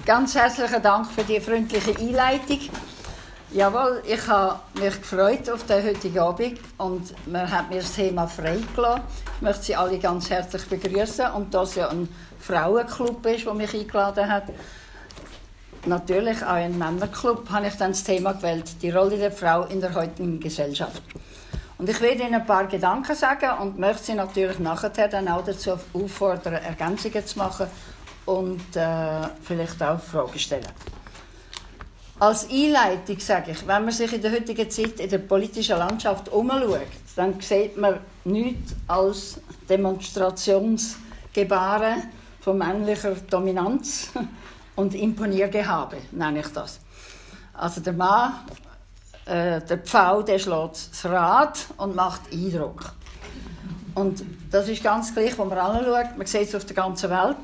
Ganz herzlichen Dank für die freundliche Einleitung. Jawohl, ich habe mich gefreut auf den heutigen Abend und man hat mir das Thema freigelassen. Ich möchte Sie alle ganz herzlich begrüßen und da es ja ein Frauenclub ist, der mich eingeladen hat, natürlich auch ein Männerclub, habe ich dann das Thema gewählt, die Rolle der Frau in der heutigen Gesellschaft. Und ich werde Ihnen ein paar Gedanken sagen und möchte Sie natürlich nachher dann auch dazu auffordern, Ergänzungen zu machen und vielleicht auch Fragen stellen. Als Einleitung sage ich, wenn man sich in der heutigen Zeit in der politischen Landschaft umschaut, dann sieht man nichts als Demonstrationsgebaren von männlicher Dominanz und Imponiergehabe, nenne ich das. Also der Mann, der Pfau, der schlägt das Rad und macht Eindruck. Und das ist ganz gleich, wo man anschaut, man sieht es auf der ganzen Welt.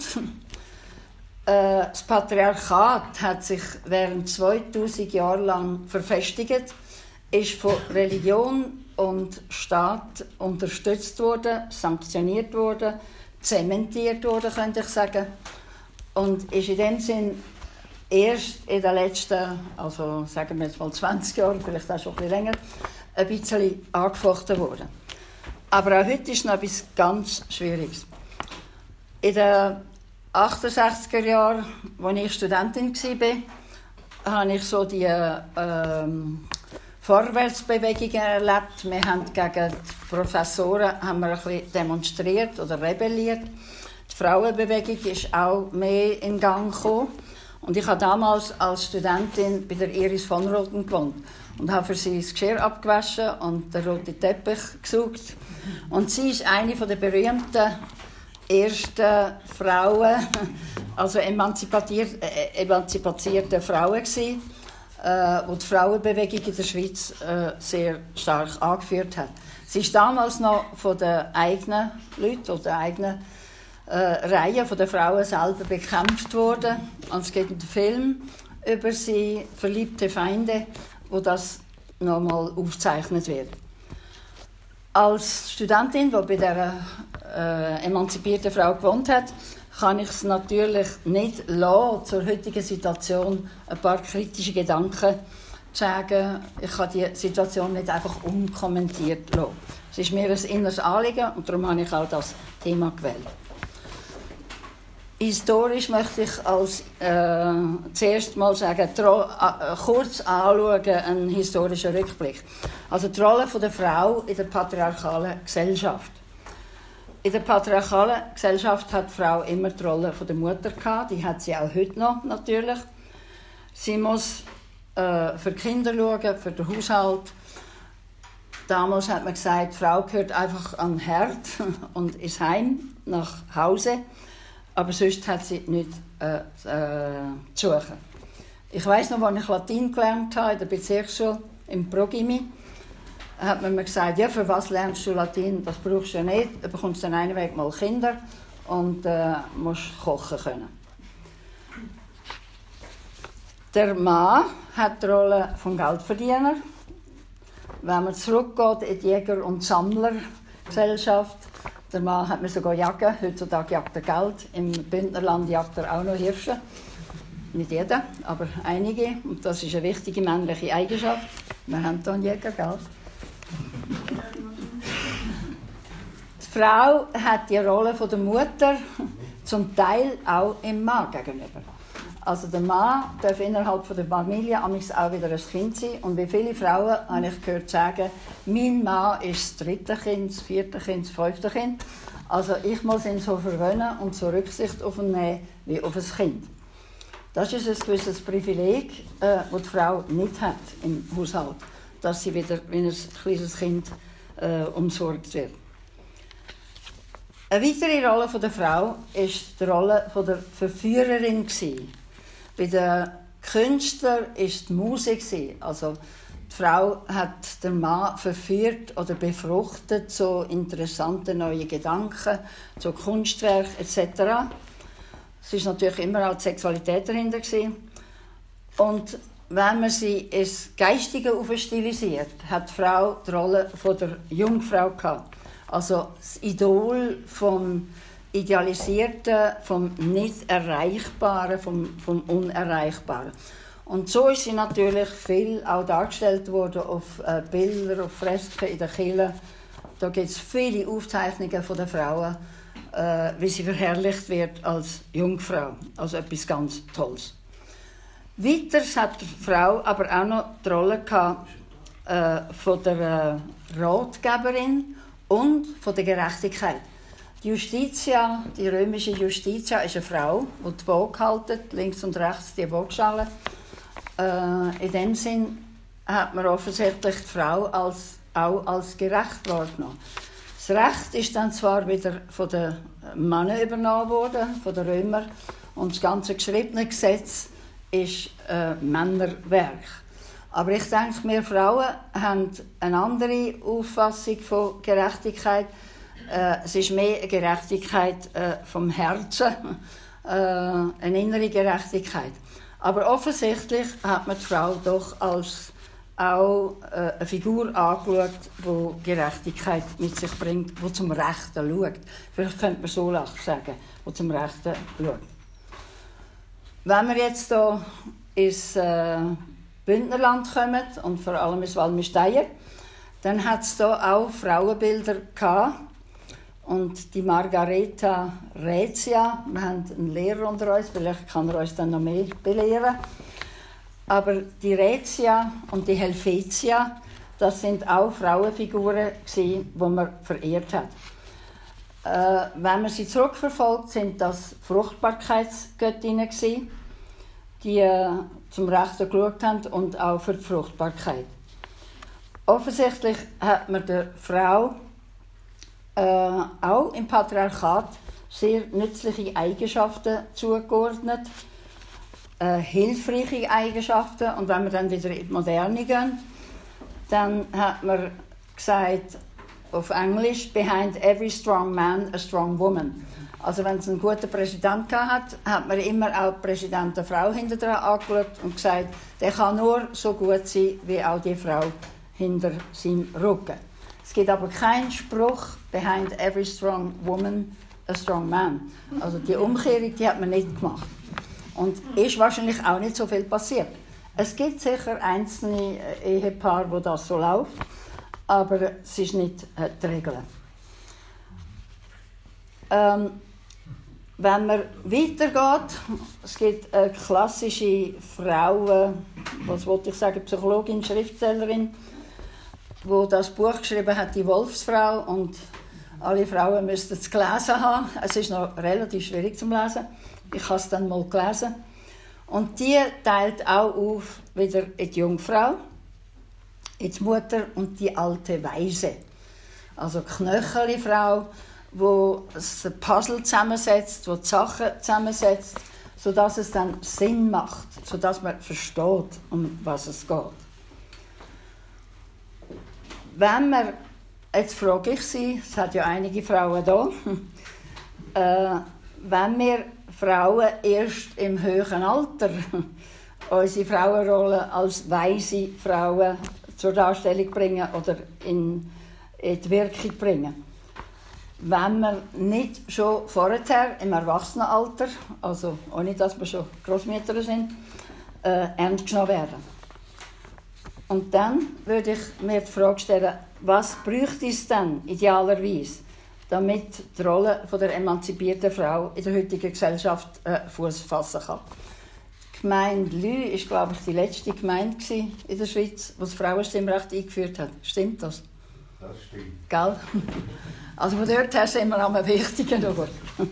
Das Patriarchat hat sich während 2000 Jahren lang verfestigt, ist von Religion und Staat unterstützt worden, sanktioniert worden, zementiert worden, könnte ich sagen. Und ist in dem Sinn erst in den letzten, also sagen wir jetzt mal 20 Jahren, vielleicht auch schon ein bisschen länger, ein bisschen angefochten worden. Aber auch heute ist noch etwas ganz Schwieriges. In den 68er Jahren, als ich Studentin war, habe ich so die Vorwärtsbewegungen erlebt. Wir haben gegen die Professoren ein bisschen demonstriert oder rebelliert. Die Frauenbewegung ist auch mehr in Gang gekommen. Und ich habe damals als Studentin bei der Iris von Roten gewohnt und habe für sie das Geschirr abgewaschen und den roten Teppich gesaugt. Und sie ist eine der berühmten ersten Frauen, also emanzipierte Frauen gewesen, die die Frauenbewegung in der Schweiz sehr stark angeführt hat. Sie ist damals noch von den eigenen Leuten oder der eigenen Reihe von den Frauen selber bekämpft worden. Und es gibt einen Film über sie, «Verliebte Feinde», wo das nochmal aufgezeichnet wird. Als Studentin, die bei dieser emanzipierten Frau gewohnt hat, kann ich es natürlich nicht lassen, zur heutigen Situation ein paar kritische Gedanken zu sagen. Ich kann die Situation nicht einfach unkommentiert lassen. Es ist mir ein inneres Anliegen und darum habe ich auch das Thema gewählt. Historisch möchte ich als zuerst mal sagen, kurz anschauen, einen historischen Rückblick. Also die Rolle der Frau in der patriarchalen Gesellschaft. In der patriarchalen Gesellschaft hat die Frau immer die Rolle der Mutter gehabt, die hat sie auch heute noch natürlich. Sie muss für die Kinder schauen, für den Haushalt. Damals hat man gesagt, die Frau gehört einfach an den Herd und ins Heim, nach Hause. Aber sonst hat sie nichts zu suchen. Ich weiss noch, als ich Latein gelernt habe, in der Bezirksschule, im Progimi, hat man mir gesagt, ja, für was lernst du Latein? Das brauchst du ja nicht. Du bekommst dann einen Weg mal Kinder und musst kochen können. Der Mann hat die Rolle des Geldverdieners. Wenn man zurückgeht in die Jäger- und Sammlergesellschaft, der Mann hat mir sogar jagen. Heutzutage jagt er Geld. Im Bündnerland jagt er auch noch Hirsche. Nicht jeder, aber einige. Und das ist eine wichtige männliche Eigenschaft. Wir haben hier einen Jäger, gell? Die Frau hat die Rolle der Mutter, zum Teil auch im Mann gegenüber. Also der Mann darf innerhalb der Familie auch wieder ein Kind sein. Und wie viele Frauen habe ich gehört sagen, mein Mann ist das 3. Kind, das 4. Kind, das 5. Kind. Also ich muss ihn so verwöhnen und so Rücksicht auf ihn nehmen wie auf ein Kind. Das ist ein gewisses Privileg, das die Frau nicht hat im Haushalt, dass sie wieder wie ein kleines Kind umsorgt wird. Eine weitere Rolle der Frau war die Rolle der Verführerin. Bei den Künstlern war die Musik. Also die Frau hat den Mann verführt oder befruchtet zu interessanten neuen Gedanken, zu Kunstwerken etc. Es war natürlich immer auch die Sexualität dahinter. Und wenn man sie ins Geistige aufstilisiert, hat die Frau die Rolle der Jungfrau gehabt. Also das Idol von Idealisierte, vom Nicht-Erreichbaren, vom Unerreichbaren. Und so ist sie natürlich viel auch dargestellt worden auf Bilder, auf Fresken in der Kirche. Da gibt es viele Aufzeichnungen von den Frauen, wie sie verherrlicht wird als Jungfrau, also etwas ganz Tolles. Weiter hat die Frau aber auch noch die Rolle gehabt, von der Ratgeberin und von der Gerechtigkeit. Die Justitia, die römische Justitia, ist eine Frau, die die Waage hält, links und rechts die Waagschale. In dem Sinn hat man offensichtlich die Frau auch als gerecht wahrgenommen. Das Recht ist dann zwar wieder von den Männern übernommen worden, von den Römern, und das ganze geschriebene Gesetz ist Männerwerk. Aber ich denke, wir Frauen haben eine andere Auffassung von Gerechtigkeit. Es ist mehr eine Gerechtigkeit vom Herzen, eine innere Gerechtigkeit. Aber offensichtlich hat man die Frau doch als auch eine Figur angeschaut, die Gerechtigkeit mit sich bringt, die zum Rechten schaut. Vielleicht könnte man so sagen, die zum Rechten schaut. Wenn wir jetzt hier ins Bündnerland kommen und vor allem ins Valmy-Steyr, dann hat es hier auch Frauenbilder gehabt. Und die Margareta Raetia, wir haben einen Lehrer unter uns, vielleicht kann er uns dann noch mehr belehren. Aber die Raetia und die Helvetia, das sind auch Frauenfiguren, die man verehrt hat. Wenn man sie zurückverfolgt, sind das Fruchtbarkeitsgöttinnen, die zum Rechten geschaut haben und auch für die Fruchtbarkeit. Offensichtlich hat man der Frau auch im Patriarchat sehr nützliche Eigenschaften zugeordnet, hilfreiche Eigenschaften. Und wenn wir dann wieder in die Moderne gehen, dann hat man gesagt, auf Englisch, behind every strong man a strong woman. Also wenn es einen guten Präsident hat, hat man immer auch die Präsidentenfrau hinter dran angeschaut und gesagt, der kann nur so gut sein, wie auch die Frau hinter seinem Rücken. Es gibt aber keinen Spruch, behind every strong woman a strong man. Also die Umkehrung, die hat man nicht gemacht. Und ist wahrscheinlich auch nicht so viel passiert. Es gibt sicher einzelne Ehepaare, wo das so läuft, aber es ist nicht die Regel. Wenn man weitergeht, es gibt eine klassische Psychologin, Schriftstellerin, die das Buch geschrieben hat, die Wolfsfrau, und alle Frauen müssten es gelesen haben. Es ist noch relativ schwierig zu lesen. Ich habe es dann mal gelesen. Und die teilt auch auf wieder in die Jungfrau, in die Mutter und die alte Weise. Also Knöcheli-Frau, die das Puzzle zusammensetzt, die Sachen zusammensetzt, sodass es dann Sinn macht, sodass man versteht, um was es geht. Wenn wir, jetzt frage ich Sie, es hat ja einige Frauen da, wenn wir Frauen erst im höheren Alter unsere Frauenrolle als weise Frauen zur Darstellung bringen oder in die Wirkung bringen, wenn wir nicht schon vorher im Erwachsenenalter, also ohne dass wir schon Großmütter sind, ernst genommen werden. Und dann würde ich mir die Frage stellen, was bräuchte es denn idealerweise, damit die Rolle der emanzipierten Frau in der heutigen Gesellschaft Fuß fassen kann. Die Gemeinde Lü war, glaube ich, die letzte Gemeinde in der Schweiz, die das Frauenstimmrecht eingeführt hat. Stimmt das? Das stimmt. Gell? Also von dort her sind wir an einem wichtigen Ort.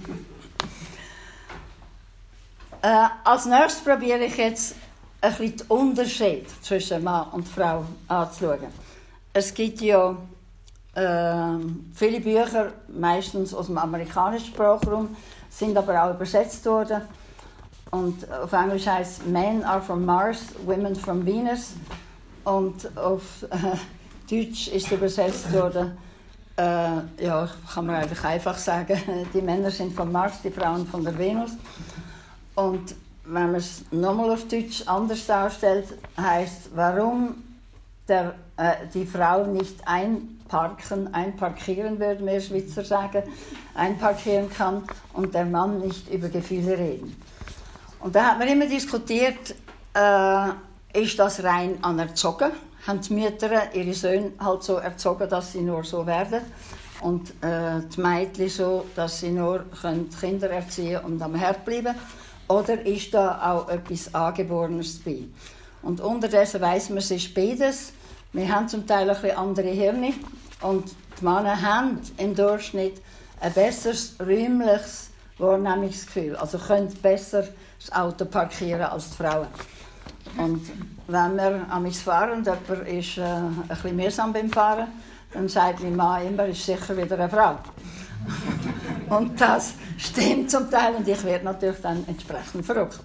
Als nächstes probiere ich jetzt ein bisschen den Unterschied zwischen Mann und Frau anzuschauen. Es gibt ja viele Bücher, meistens aus dem amerikanischen Sprachraum, sind aber auch übersetzt worden. Und auf Englisch heißt es Men are from Mars, Women from Venus. Und auf Deutsch ist übersetzt worden, ja, kann man eigentlich einfach sagen, die Männer sind von Mars, die Frauen von der Venus. Und wenn man es nochmal auf Deutsch anders darstellt, heißt, warum die Frau nicht einparkieren, würden wir Schweizer sagen, einparkieren kann und der Mann nicht über Gefühle reden. Und da hat man immer diskutiert, ist das rein anerzogen? Haben die Mütter ihre Söhne halt so erzogen, dass sie nur so werden? Und die Mädchen so, dass sie nur Kinder erziehen und am Herd bleiben? Oder ist da auch etwas Angeborenes dabei? Und unterdessen weiss man, es ist beides. Wir haben zum Teil ein bisschen andere Hirne. Und die Männer haben im Durchschnitt ein besseres räumliches Wahrnehmungsgefühl. Also können besser das Auto parkieren als die Frauen. Und wenn wir am fahren und jemand ist ein bisschen mühsam beim Fahren, dann sagt mein Mann immer, ist sicher wieder eine Frau. Und das stimmt zum Teil und ich werde natürlich dann entsprechend verrückt.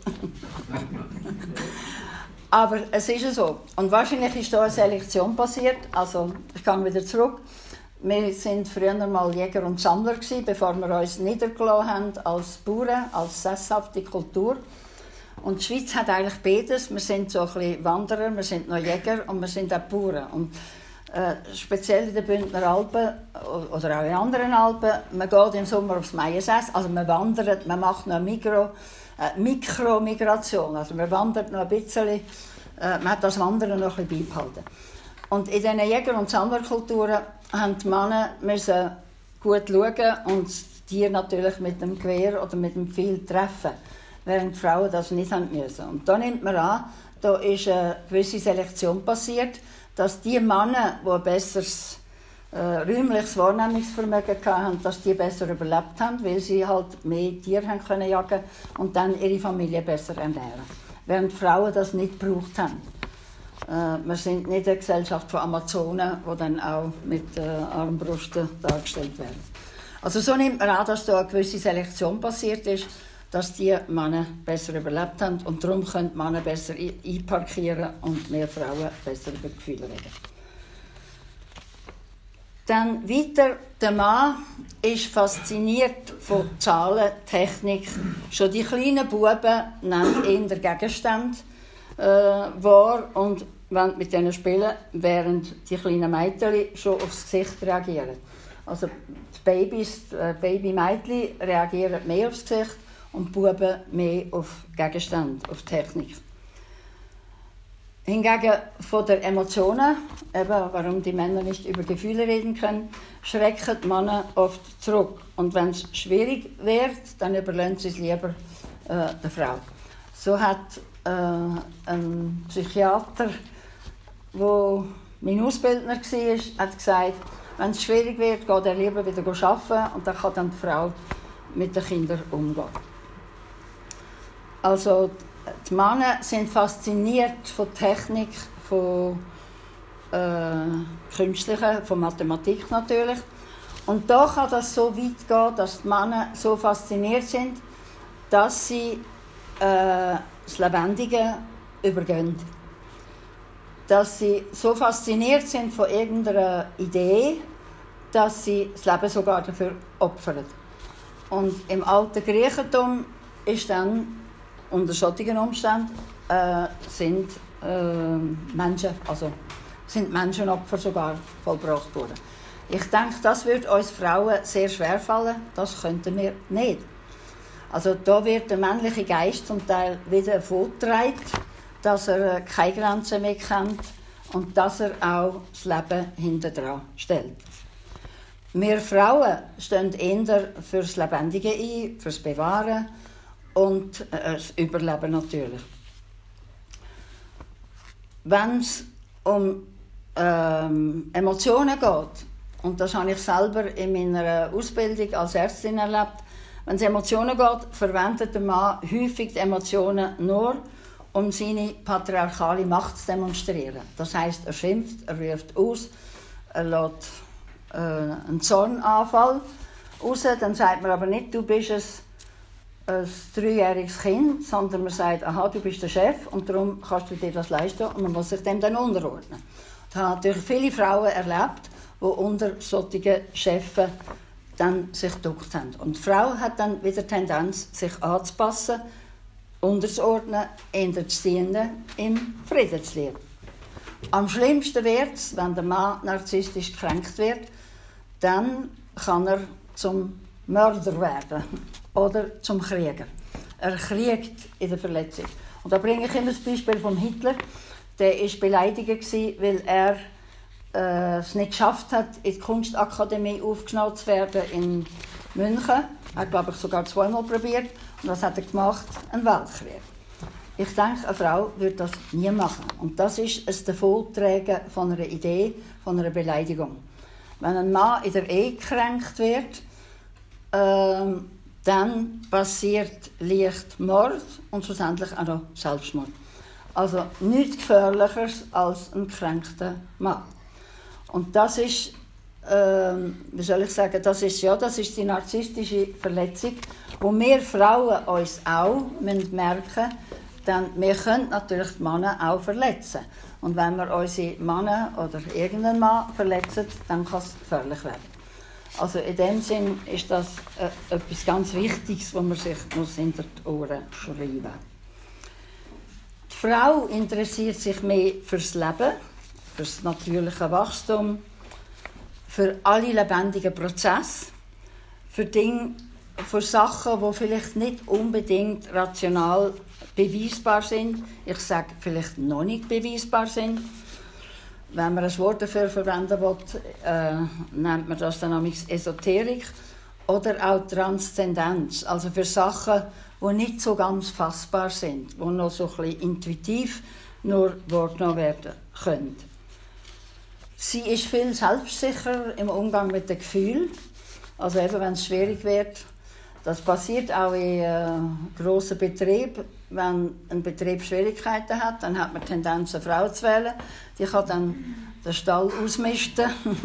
Aber es ist so. Und wahrscheinlich ist da eine Selektion passiert. Also, ich gehe wieder zurück. Wir waren früher mal Jäger und Sammler gewesen, bevor wir uns niedergelassen haben als Bauern, als sesshafte Kultur. Und die Schweiz hat eigentlich beides. Wir sind so ein bisschen Wanderer, wir sind noch Jäger und wir sind auch Bauern. Und speziell in den Bündner Alpen oder auch in anderen Alpen, man geht im Sommer aufs Maiensäß, also man wandert, man macht noch Mikromigration, also man wandert noch ein bisschen, man hat das Wandern noch ein bisschen beibehalten. Und in diesen Jäger- und Sammlerkulturen haben die Männer müssen gut schauen und das Tier natürlich mit dem Gewehr oder mit dem Pfeil treffen, während die Frauen das nicht haben müssen. Und da nimmt man an, da ist eine gewisse Selektion passiert, dass die Männer, die ein besseres räumliches Wahrnehmungsvermögen hatten, dass die besser überlebt haben, weil sie halt mehr Tiere haben können jagen und dann ihre Familie besser ernähren. Während Frauen das nicht gebraucht haben. Wir sind nicht eine Gesellschaft von Amazonen, die dann auch mit Armbrüsten dargestellt werden. Also so nimmt man an, dass da eine gewisse Selektion passiert ist, dass die Männer besser überlebt haben und darum können die Männer besser einparkieren und mehr Frauen besser über Gefühle reden. Dann weiter, der Mann ist fasziniert von Zahlen, Technik. Schon die kleinen Buben nehmen eher Gegenstände wahr und wollen mit denen spielen, während die kleinen Mädchen schon aufs Gesicht reagieren. Also die Babymädchen reagieren mehr aufs Gesicht und die Buben mehr auf Gegenstände, auf Technik. Hingegen von den Emotionen, eben warum die Männer nicht über Gefühle reden können, schrecken die Männer oft zurück. Und wenn es schwierig wird, dann überlassen sie es lieber der Frau. So hat ein Psychiater, der mein Ausbildner war, hat gesagt, wenn es schwierig wird, geht er lieber wieder arbeiten und dann kann dann die Frau mit den Kindern umgehen. Also die Männer sind fasziniert von Technik, von Künstlichen, von Mathematik natürlich. Und da kann das so weit gehen, dass die Männer so fasziniert sind, dass sie das Lebendige übergehen. Dass sie so fasziniert sind von irgendeiner Idee, dass sie das Leben sogar dafür opfern. Und im alten Griechentum ist dann unter solchen Umständen sind Menschenopfer sogar vollbracht worden. Ich denke, das würde uns Frauen sehr schwer fallen. Das könnten wir nicht. Also da wird der männliche Geist zum Teil wieder vorgetragen, dass er keine Grenzen mehr kennt und dass er auch das Leben hintendran stellt. Wir Frauen stehen eher für das Lebendige ein, für das Bewahren und das Überleben natürlich. Wenn es um Emotionen geht, und das habe ich selber in meiner Ausbildung als Ärztin erlebt, wenn es Emotionen geht, verwendet der Mann häufig die Emotionen nur, um seine patriarchale Macht zu demonstrieren. Das heisst, er schimpft, er ruft aus, er lässt einen Zornanfall raus, dann sagt man aber nicht, du bist ein 3-jähriges Kind, sondern man sagt, aha, du bist der Chef und darum kannst du dir das leisten und man muss sich dem dann unterordnen. Ich habe natürlich viele Frauen erlebt, die unter solchen Chefs dann sich geduckt haben. Und die Frau hat dann wieder die Tendenz, sich anzupassen, unterzuordnen, eher zu dienen, im Frieden zu leben. Am schlimmsten wird es, wenn der Mann narzisstisch gekränkt wird, dann kann er zum Mörder werden oder zum Krieger. Er kriegt in der Verletzung. Und da bringe ich immer das Beispiel von Hitler. Der war beleidigt, weil er es nicht geschafft hat, in die Kunstakademie aufgenommen zu werden in München. Er hat, glaube ich, sogar 2-mal probiert. Und was hat er gemacht? Ein Weltkrieg. Ich denke, eine Frau würde das nie machen. Und das ist ein Davontragen von einer Idee, von einer Beleidigung. Wenn ein Mann in der Ehe gekränkt wird, dann passiert leicht Mord und schlussendlich auch noch Selbstmord. Also nichts Gefährlicheres als ein gekränkter Mann. Und das ist, wie soll ich sagen, das ist die narzisstische Verletzung, wo wir Frauen uns auch merken müssen, denn wir können natürlich die Männer auch verletzen. Und wenn wir unsere Männer oder irgendeinen Mann verletzen, dann kann es gefährlich werden. Also in dem Sinn ist das etwas ganz Wichtiges, was man sich hinter die Ohren schreiben muss. Die Frau interessiert sich mehr fürs Leben, fürs natürliche Wachstum, für alle lebendigen Prozesse, für Dinge, für Sachen, die vielleicht nicht unbedingt rational beweisbar sind. Ich sage, vielleicht noch nicht beweisbar sind. Wenn man ein Wort dafür verwenden will, nennt man das dann Esoterik. Oder auch Transzendenz, also für Sachen, die nicht so ganz fassbar sind, die noch so ein bisschen intuitiv nur wahrgenommen werden können. Sie ist viel selbstsicherer im Umgang mit den Gefühlen. Also eben, wenn es schwierig wird. Das passiert auch in grossen Betrieben. Wenn ein Betrieb Schwierigkeiten hat, dann hat man die Tendenz, eine Frau zu wählen. Die kann dann den Stall ausmisten.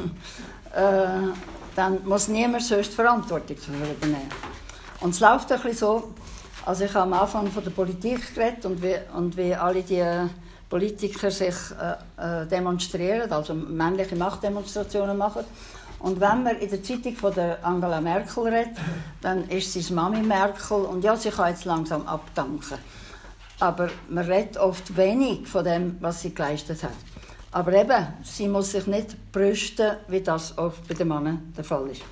Dann muss niemand sonst die Verantwortung dafür übernehmen. Und es läuft ein bisschen so, also ich habe am Anfang von der Politik geredet und wie alle die Politiker sich demonstrieren, also männliche Machtdemonstrationen machen. Und wenn man in der Zeitung von der Angela Merkel redet, dann ist sie Mami Merkel und ja, sie kann jetzt langsam abdanken. Aber man redet oft wenig von dem, was sie geleistet hat. Aber eben, sie muss sich nicht brüsten, wie das oft bei den Männern der Fall ist.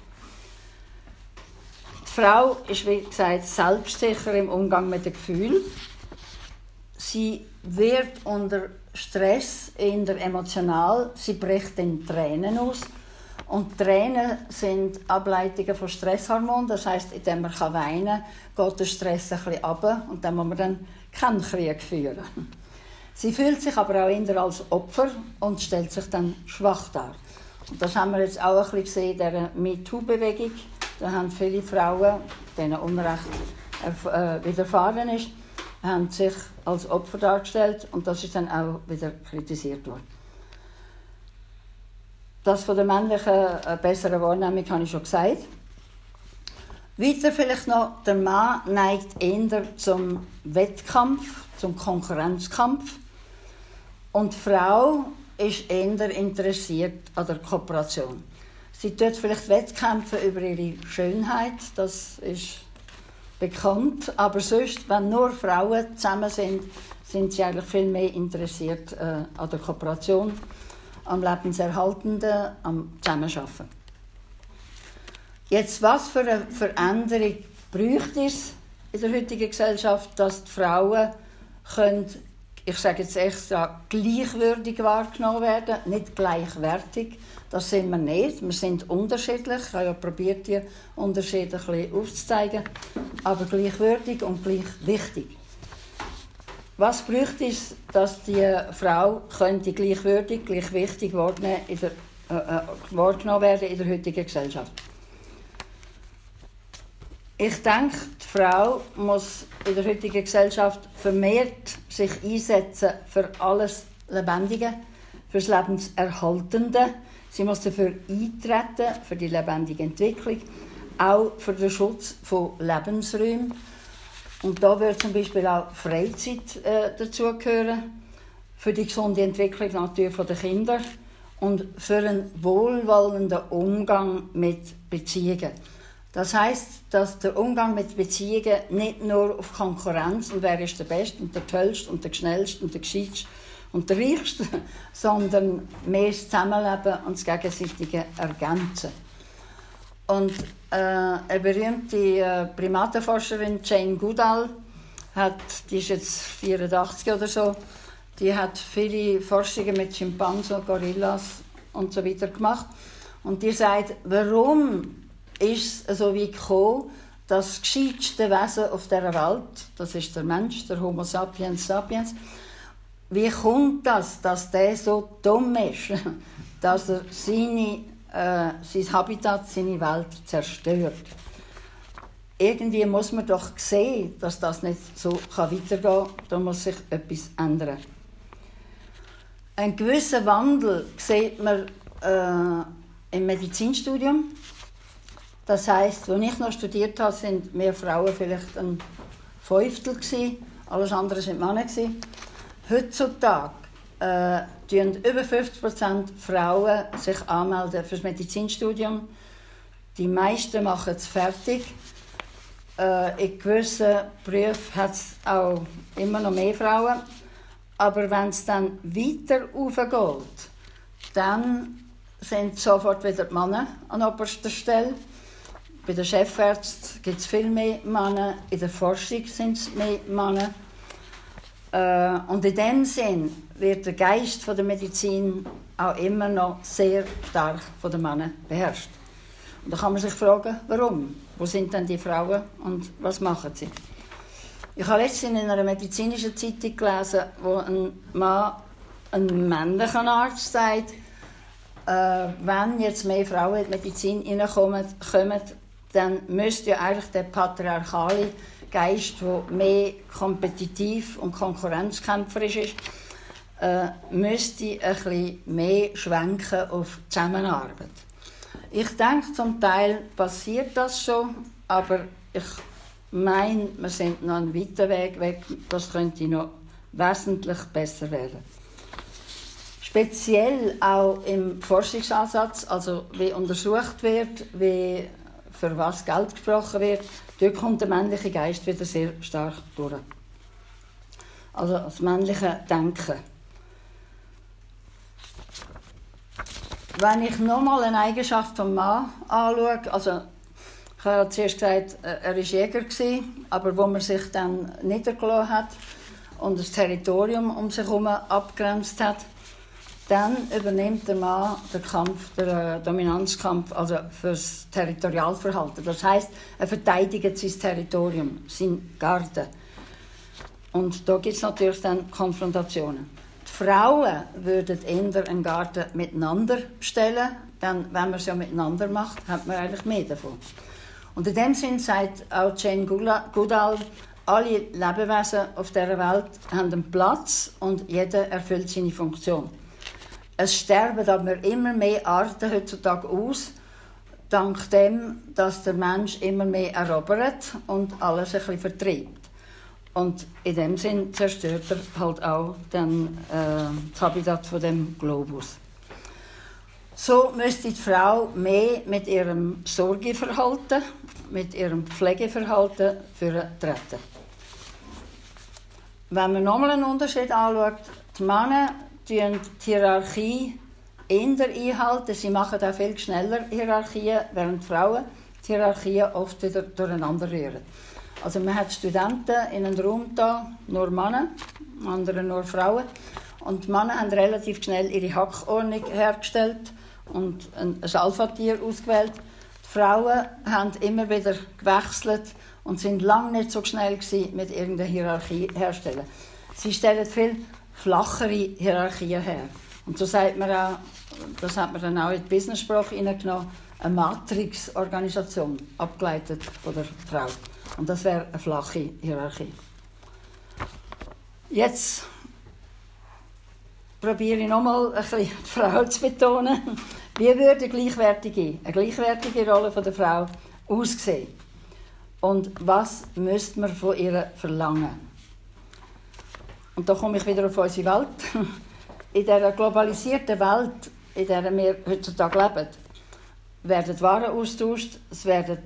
Die Frau ist, wie gesagt, selbstsicher im Umgang mit den Gefühlen. Sie wird unter Stress eher emotional, sie bricht in Tränen aus. Und Tränen sind Ableitungen von Stresshormonen, das heisst, indem man weinen kann, geht der Stress ein bisschen runter und dann muss man dann keinen Krieg führen. Sie fühlt sich aber auch eher als Opfer und stellt sich dann schwach dar. Und das haben wir jetzt auch ein bisschen gesehen in dieser MeToo-Bewegung. Da haben viele Frauen, denen Unrecht widerfahren ist, haben sich als Opfer dargestellt und das ist dann auch wieder kritisiert worden. Das von der männlichen besseren Wahrnehmung habe ich schon gesagt. Weiter vielleicht noch, der Mann neigt eher zum Wettkampf, zum Konkurrenzkampf. Und die Frau ist eher interessiert an der Kooperation. Sie tut vielleicht Wettkämpfe über ihre Schönheit, das ist bekannt. Aber sonst, wenn nur Frauen zusammen sind sie eigentlich viel mehr interessiert an der Kooperation, am Lebenserhaltenden, am Zusammenarbeiten. Jetzt, was für eine Veränderung bräuchte es in der heutigen Gesellschaft, dass die Frauen können, ich sage jetzt extra, gleichwürdig wahrgenommen werden, nicht gleichwertig. Das sind wir nicht. Wir sind unterschiedlich. Ich habe ja probiert, die Unterschiede ein bisschen aufzuzeigen. Aber gleichwürdig und gleich wichtig. Was bräuchte es, dass die Frau könnte gleichwürdig, gleich wichtig wahrgenommen werden in der heutigen Gesellschaft? Ich denke, die Frau muss in der heutigen Gesellschaft vermehrt sich einsetzen für alles Lebendige, für das Lebenserhaltende. Sie muss dafür eintreten, für die lebendige Entwicklung, auch für den Schutz von Lebensräumen. Und da würde zum Beispiel auch Freizeit dazugehören, für die gesunde Entwicklung natürlich der Kinder und für einen wohlwollenden Umgang mit Beziehungen. Das heisst, dass der Umgang mit Beziehungen nicht nur auf Konkurrenz und wer ist der Beste und der Tollste und der Schnellste und der Gescheitste und der Reichste, sondern mehr das Zusammenleben und das gegenseitige Ergänzen. Und eine berühmte Primatenforscherin, Jane Goodall, die ist jetzt 84 oder so, die hat viele Forschungen mit Schimpansen, Gorillas und so weiter gemacht. Und die sagt, warum ist es so weit gekommen, dass das gescheiteste Wesen auf dieser Welt, das ist der Mensch, der Homo sapiens sapiens, wie kommt das, dass der so dumm ist, dass er sein Habitat, seine Welt zerstört? Irgendwie muss man doch sehen, dass das nicht so weitergehen kann. Da muss sich etwas ändern. Einen gewissen Wandel sieht man im Medizinstudium. Das heisst, als ich noch studiert habe, sind mehr Frauen vielleicht ein Fünftel gewesen, alles andere sind Männer gewesen. Heutzutage melden über 50% Frauen sich anmelden für das Medizinstudium. Die meisten machen es fertig. In gewissen Berufen hat es auch immer noch mehr Frauen. Aber wenn es dann weiter raufgeht, dann sind sofort wieder die Männer an oberster Stelle. Bei den Chefärzten gibt es viel mehr Männer, in der Forschung sind es mehr Männer. Und in dem Sinn wird der Geist der Medizin auch immer noch sehr stark von den Männern beherrscht. Und da kann man sich fragen, warum? Wo sind denn die Frauen und was machen sie? Ich habe letztens in einer medizinischen Zeitung gelesen, wo ein Mann, ein männlicher Arzt, sagt, wenn jetzt mehr Frauen in die Medizin hineinkommen, dann müsste ja eigentlich der patriarchale Geist, der mehr kompetitiv und konkurrenzkämpferisch ist, müsste ein bisschen mehr schwenken auf Zusammenarbeit. Ich denke, zum Teil passiert das schon, aber ich meine, wir sind noch einen weiten Weg weg. Das könnte noch wesentlich besser werden. Speziell auch im Forschungsansatz, also wie untersucht wird, wie für was Geld gesprochen wird, dort kommt der männliche Geist wieder sehr stark durch. Also das männliche Denken. Wenn ich nochmal eine Eigenschaft des Mannes anschaue, also ich habe zuerst gesagt, er war Jäger, aber wo man sich dann niedergelassen hat und das Territorium um sich herum abgegrenzt hat, dann übernimmt der Mann den Dominanzkampf, also für das Territorialverhalten. Das heisst, er verteidigt sein Territorium, seinen Garten. Und da gibt es natürlich dann Konfrontationen. Die Frauen würden eher einen Garten miteinander bestellen, denn wenn man es ja miteinander macht, hat man eigentlich mehr davon. Und in dem Sinn sagt auch Jane Goodall, alle Lebewesen auf dieser Welt haben einen Platz und jeder erfüllt seine Funktion. Es sterben aber immer mehr Arten heutzutage aus, dank dem, dass der Mensch immer mehr erobert und alles ein bisschen vertreibt. Und in dem Sinn zerstört er halt auch dann, das Habitat von dem Globus. So müsste die Frau mehr mit ihrem Sorgeverhalten, mit ihrem Pflegeverhalten treten. Wenn man nochmal einen Unterschied anschaut, die Männer die Hierarchie eher einhalten. Sie machen auch viel schneller Hierarchien, während die Frauen die Hierarchien oft wieder durcheinander rühren. Also man hat Studenten in einem Raum da, nur Männer, andere nur Frauen. Und die Männer haben relativ schnell ihre Hackordnung hergestellt und ein Alpha-Tier ausgewählt. Die Frauen haben immer wieder gewechselt und sind lange nicht so schnell gewesen, mit irgendeiner Hierarchie herstellen. Sie stellen viel flachere Hierarchien her. Und so sagt man auch, das hat man dann auch in die Business-Sprache hineingenommen, eine Matrix-Organisation, abgeleitet von der Frau. Und das wäre eine flache Hierarchie. Jetzt probiere ich nochmal ein bisschen die Frau zu betonen. Wie würde eine gleichwertige Rolle von der Frau aussehen? Und was müsste man von ihr verlangen? Und da komme ich wieder auf unsere Welt. In dieser globalisierten Welt, in der wir heutzutage leben, werden Waren austauscht, es werden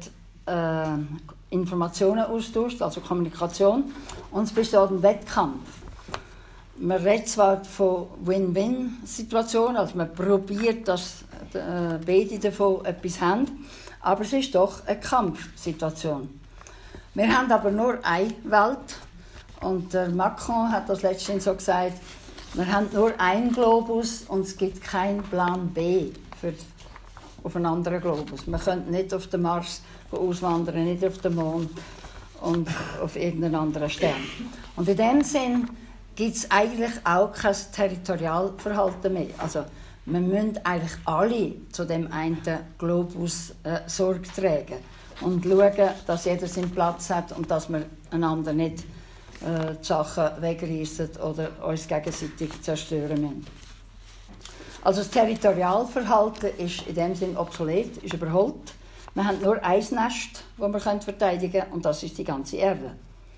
Informationen austauscht, also Kommunikation, und es besteht ein Wettkampf. Man redet zwar von Win-Win-Situationen, also man probiert, dass beide davon etwas haben, aber es ist doch eine Kampfsituation. Wir haben aber nur eine Welt und der Macron hat das letztens so gesagt, wir haben nur einen Globus und es gibt keinen Plan B auf einen anderen Globus. Man könnte nicht auf den Mars auswandern, nicht auf den Mond und auf irgendeinen anderen Stern. Und in dem Sinn gibt es eigentlich auch kein Territorialverhalten mehr. Also, wir müssen eigentlich alle zu dem einen Globus Sorge tragen und schauen, dass jeder seinen Platz hat und dass wir einander nicht die Sachen wegreissen oder uns gegenseitig zerstören müssen. Also das Territorialverhalten ist in dem Sinn obsolet, ist überholt. Wir haben nur ein Nest, das wir verteidigen können, und das ist die ganze Erde.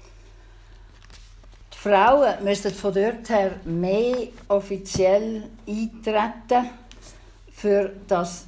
Die Frauen müssten von dort her mehr offiziell eintreten für das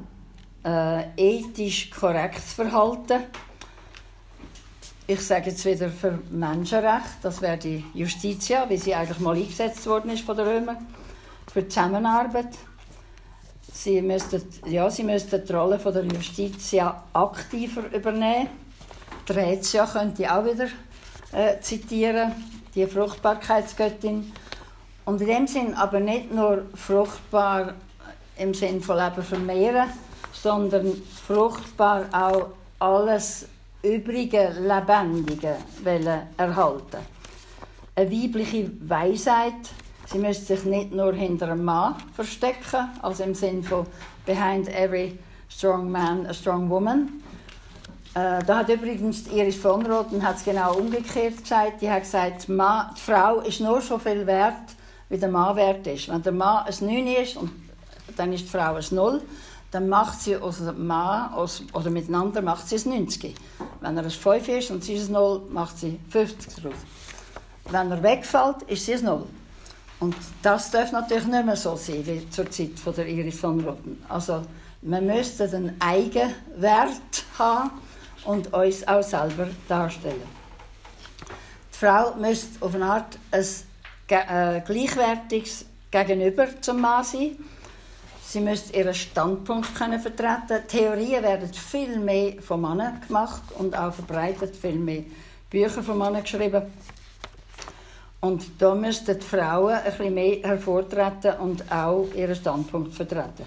ethisch korrektes Verhalten. Ich sage jetzt wieder für Menschenrecht, das wäre die Justitia, wie sie eigentlich mal eingesetzt worden ist von den Römern, für die Zusammenarbeit. Sie müssten die Rolle von der Justitia aktiver übernehmen. Die Rätia könnte ich auch wieder zitieren, die Fruchtbarkeitsgöttin. Und in dem Sinn aber nicht nur fruchtbar im Sinn von Leben vermehren, sondern fruchtbar auch alles übrige Lebendige erhalten. Eine weibliche Weisheit, sie müsste sich nicht nur hinter einem Mann verstecken, also im Sinn von «behind every strong man a strong woman». Da hat übrigens Iris von Roten genau umgekehrt gesagt. Die hat gesagt, die Frau ist nur so viel wert, wie der Mann wert ist. Wenn der Mann ein 9 ist, und dann ist die Frau ein 0, dann macht sie aus dem Mann, oder miteinander macht sie ein 90. Wenn er ein 5 ist und sie ist ein 0, macht sie 50 draus. Wenn er wegfällt, ist sie ein 0. Und das darf natürlich nicht mehr so sein, wie zur Zeit von der Iris von Roten. Also, wir müssten einen Eigenwert haben und uns auch selber darstellen. Die Frau müsste auf eine Art ein gleichwertiges Gegenüber zum Mann sein. Sie müsste ihren Standpunkt vertreten. Theorien werden viel mehr von Männern gemacht und auch verbreitet, viel mehr Bücher von Männern geschrieben. Und da müssten die Frauen ein bisschen mehr hervortreten und auch ihren Standpunkt vertreten.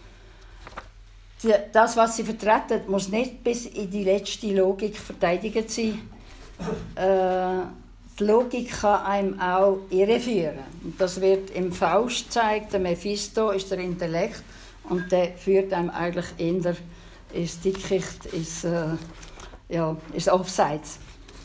Das, was sie vertreten, muss nicht bis in die letzte Logik verteidigt sein. Die Logik kann einem auch irreführen. Und das wird im Faust gezeigt. Der Mephisto ist der Intellekt und der führt einem eigentlich eher ins Dickicht, ins Offsides.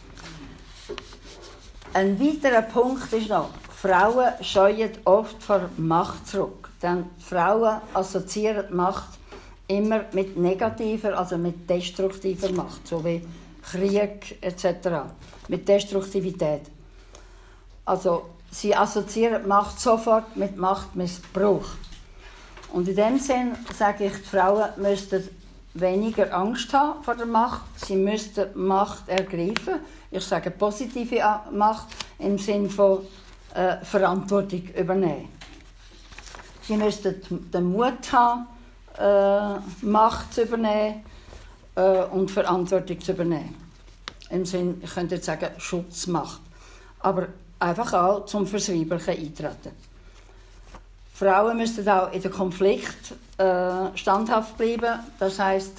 Ein weiterer Punkt ist noch, Frauen scheuen oft vor Macht zurück. Denn Frauen assoziieren Macht immer mit negativer, also mit destruktiver Macht, so wie Krieg etc., mit Destruktivität. Also sie assoziieren Macht sofort mit Machtmissbrauch. Und in dem Sinn sage ich, die Frauen müssten weniger Angst haben vor der Macht, sie müssten Macht ergreifen. Ich sage positive Macht im Sinn von Verantwortung übernehmen. Sie müssten den Mut haben, Macht zu übernehmen und Verantwortung zu übernehmen. Im Sinn, ich könnte jetzt sagen, Schutzmacht. Aber einfach auch zum Versreiberlichen eintreten. Frauen müssten auch in den Konflikt standhaft bleiben. Das heisst,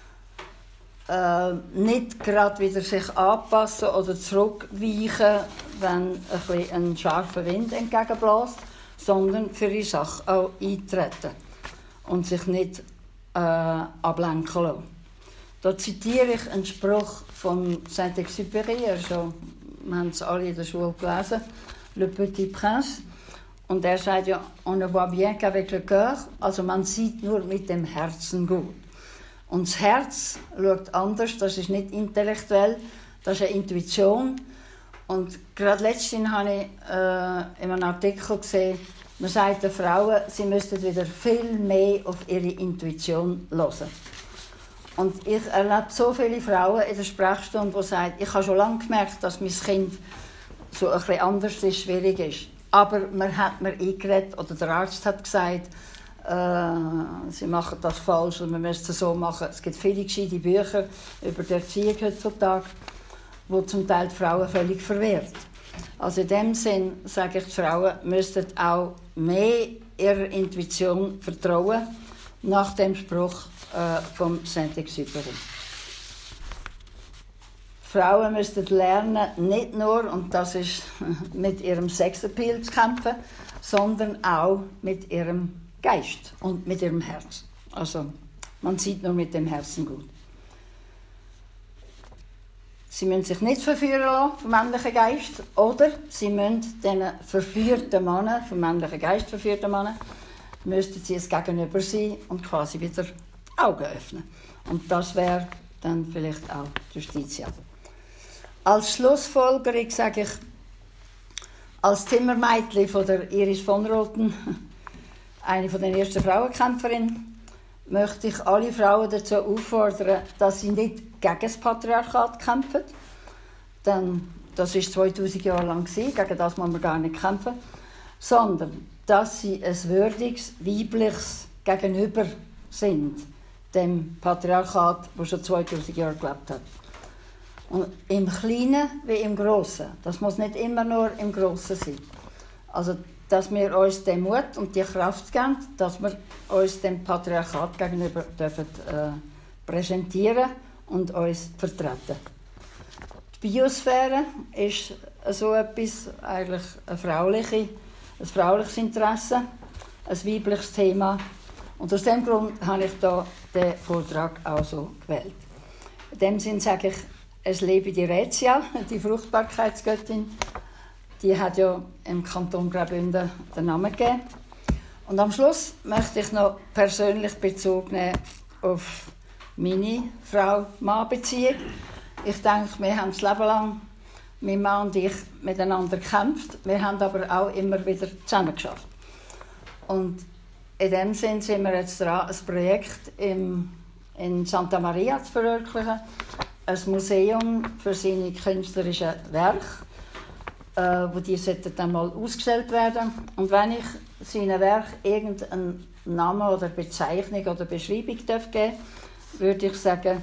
nicht gerade wieder sich anpassen oder zurückweichen, wenn ein scharfer Wind entgegenbläst, sondern für die Sache auch eintreten und sich nicht ablenken lassen. Da zitiere ich einen Spruch von Saint-Exupéry, also, wir haben es alle in der Schule gelesen, Le Petit Prince. Und er sagt ja, on ne voit bien qu'avec le cœur, also man sieht nur mit dem Herzen gut. Und das Herz schaut anders, das ist nicht intellektuell, das ist eine Intuition. Und gerade letztens habe ich in einem Artikel gesehen, man sagt den Frauen, sie müssten wieder viel mehr auf ihre Intuition hören. Und ich erlebe so viele Frauen in der Sprechstunde, die sagen, ich habe schon lange gemerkt, dass mein Kind so ein bisschen anders ist, schwierig ist. Aber man hat mir eingeredet, oder der Arzt hat gesagt, sie machen das falsch und man müsste es so machen. Es gibt viele gescheite Bücher über die Erziehung heutzutage, wo zum Teil die Frauen völlig verwehrt. Also in dem Sinn sage ich, die Frauen müssten auch mehr ihrer Intuition vertrauen, nach dem Spruch vom Saint-Exupéry. Frauen müssten lernen, nicht nur, und das ist mit ihrem Sexappeal zu kämpfen, sondern auch mit ihrem Geist und mit ihrem Herz. Also man sieht nur mit dem Herzen gut. Sie müssen sich nicht verführen lassen vom männlichen Geist, oder sie müssen diesen verführten Männern, vom männlichen Geist verführten Männern, müssten sie es gegenüber sein und quasi wieder die Augen öffnen. Und das wäre dann vielleicht auch Justitia. Als Schlussfolgerung sage ich, als Zimmermädchen von der Iris von Rothen, eine von den ersten Frauenkämpferinnen, möchte ich alle Frauen dazu auffordern, dass sie nicht gegen das Patriarchat kämpfen. Denn das war 2000 Jahre lang, gegen das muss man gar nicht kämpfen, sondern dass sie ein würdiges, weibliches Gegenüber sind, dem Patriarchat, das schon 2000 Jahre gelebt hat. Und im Kleinen wie im Grossen. Das muss nicht immer nur im Grossen sein. Also, dass wir uns den Mut und die Kraft geben, dass wir uns dem Patriarchat gegenüber dürfen, präsentieren und uns vertreten. Die Biosphäre ist so etwas, eigentlich ein frauliches Interesse, ein weibliches Thema. Und aus diesem Grund habe ich da den Vortrag auch so gewählt. In dem Sinn sage ich, es lebe die Rätia, die Fruchtbarkeitsgöttin. Die hat ja im Kanton Graubünden den Namen gegeben. Und am Schluss möchte ich noch persönlich Bezug nehmen auf meine Frau-Mann-Beziehung. Ich denke, wir haben das Leben lang, mein Mann und ich, miteinander gekämpft. Wir haben aber auch immer wieder zusammen geschafft. Und in dem Sinn sind wir jetzt dran, ein Projekt in Santa Maria zu verwirklichen. Ein Museum für seine künstlerischen Werke, wo die dann mal ausgestellt werden. Und wenn ich seinen Werk irgendeinen Namen oder Bezeichnung oder Beschreibung geben darf, würde ich sagen,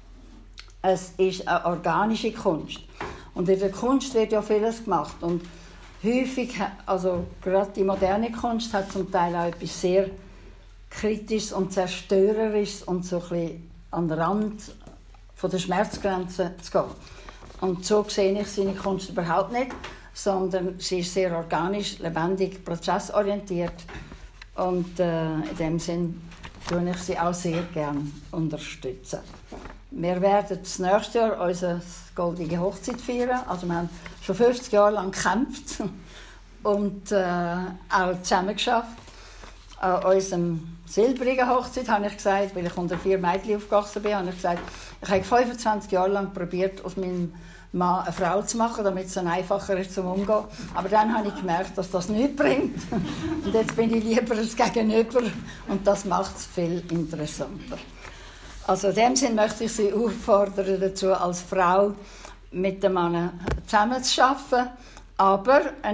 es ist eine organische Kunst. Und in der Kunst wird ja vieles gemacht. Und häufig, also gerade die moderne Kunst, hat zum Teil auch etwas sehr Kritisches und Zerstörerisches und so ein bisschen an den Rand von der Schmerzgrenze zu gehen. Und so sehe ich seine Kunst überhaupt nicht, sondern sie ist sehr organisch, lebendig, prozessorientiert. Und in dem Sinn tue ich sie auch sehr gerne unterstützen. Wir werden das nächste Jahr unsere goldige Hochzeit feiern. Also wir haben schon 50 Jahre lang gekämpft und auch zusammen geschafft. An unserem silbrigen Hochzeit habe ich gesagt, weil ich unter 4 Mädchen aufgewachsen bin, habe ich gesagt, ich habe 25 Jahre lang probiert, aus meinem Mann eine Frau zu machen, damit es dann einfacher ist zum Umgehen. Aber dann habe ich gemerkt, dass das nichts bringt. Und jetzt bin ich lieber das Gegenüber und das macht es viel interessanter. Also in dem Sinne möchte ich Sie auffordern dazu, als Frau mit dem Mann zusammenzuarbeiten, aber ein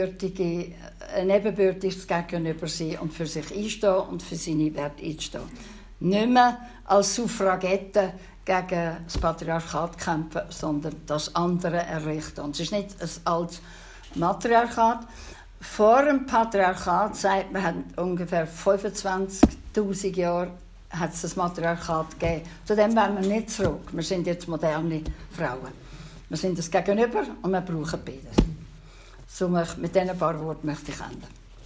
ebenbürtiges Gegenüber sein und für sich einstehen und für seine Werte einstehen. Nicht mehr als Suffragette gegen das Patriarchat kämpfen, sondern das andere errichten. Und es ist nicht ein altes Matriarchat. Vor dem Patriarchat, sagt man, hat ungefähr 25'000 Jahre hat es das Matriarchat gegeben. Zu dem wollen wir nicht zurück. Wir sind jetzt moderne Frauen. Wir sind das Gegenüber und wir brauchen beides. So mit diesen paar Worten möchte ich enden.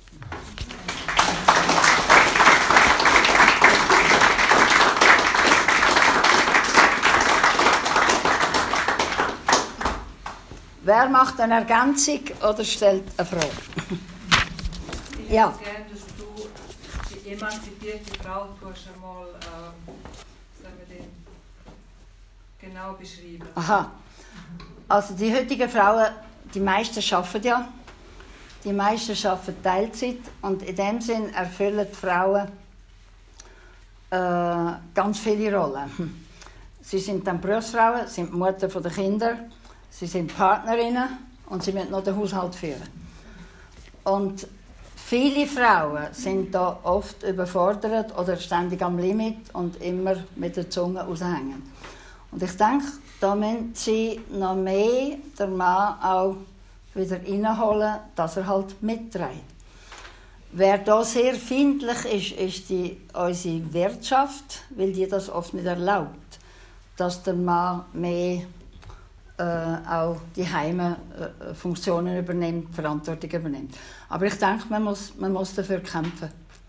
Wer macht eine Ergänzung oder stellt eine Frage? Ich Ja. hätte gerne, dass du die emanzipierte Frau einmal genau beschreiben. Aha. Also die heutigen Frauen, die meisten arbeiten ja. Die meisten arbeiten Teilzeit und in dem Sinn erfüllen die Frauen ganz viele Rollen. Sie sind dann Berufsfrauen, sind Mutter der Kinder, sie sind Partnerinnen und sie müssen noch den Haushalt führen. Und viele Frauen sind da oft überfordert oder ständig am Limit und immer mit der Zunge raushängen. Und ich denke, da müssen sie noch mehr den Mann auch wieder reinholen, dass er halt mitträgt. Wer da sehr feindlich ist unsere Wirtschaft, weil die das oft nicht erlaubt, dass der Mann mehr auch die Heimfunktionen übernimmt, Verantwortung übernimmt. Aber ich denke, man muss dafür kämpfen.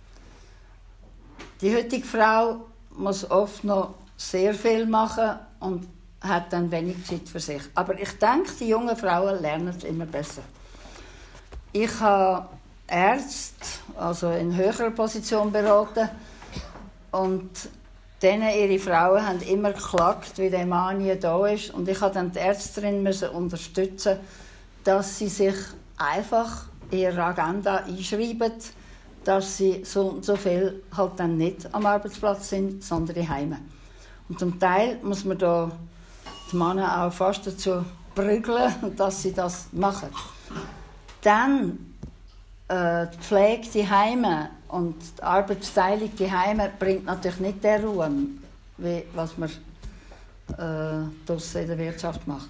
Die heutige Frau muss oft noch sehr viel machen und hat dann wenig Zeit für sich. Aber ich denke, die jungen Frauen lernen es immer besser. Ich habe Ärzte, also in höherer Position beraten, und denen ihre Frauen haben immer geklagt, wie der Mann nie da ist. Und ich musste dann die Ärztin unterstützen, dass sie sich einfach in ihre Agenda einschreiben, dass sie so und so viel halt dann nicht am Arbeitsplatz sind, sondern daheim. Und zum Teil muss man da die Männer auch fast dazu prügeln, dass sie das machen. Dann die Pflege daheim und die Arbeitsteilung daheim bringt natürlich nicht den Ruhm, wie was man draussen in der Wirtschaft macht.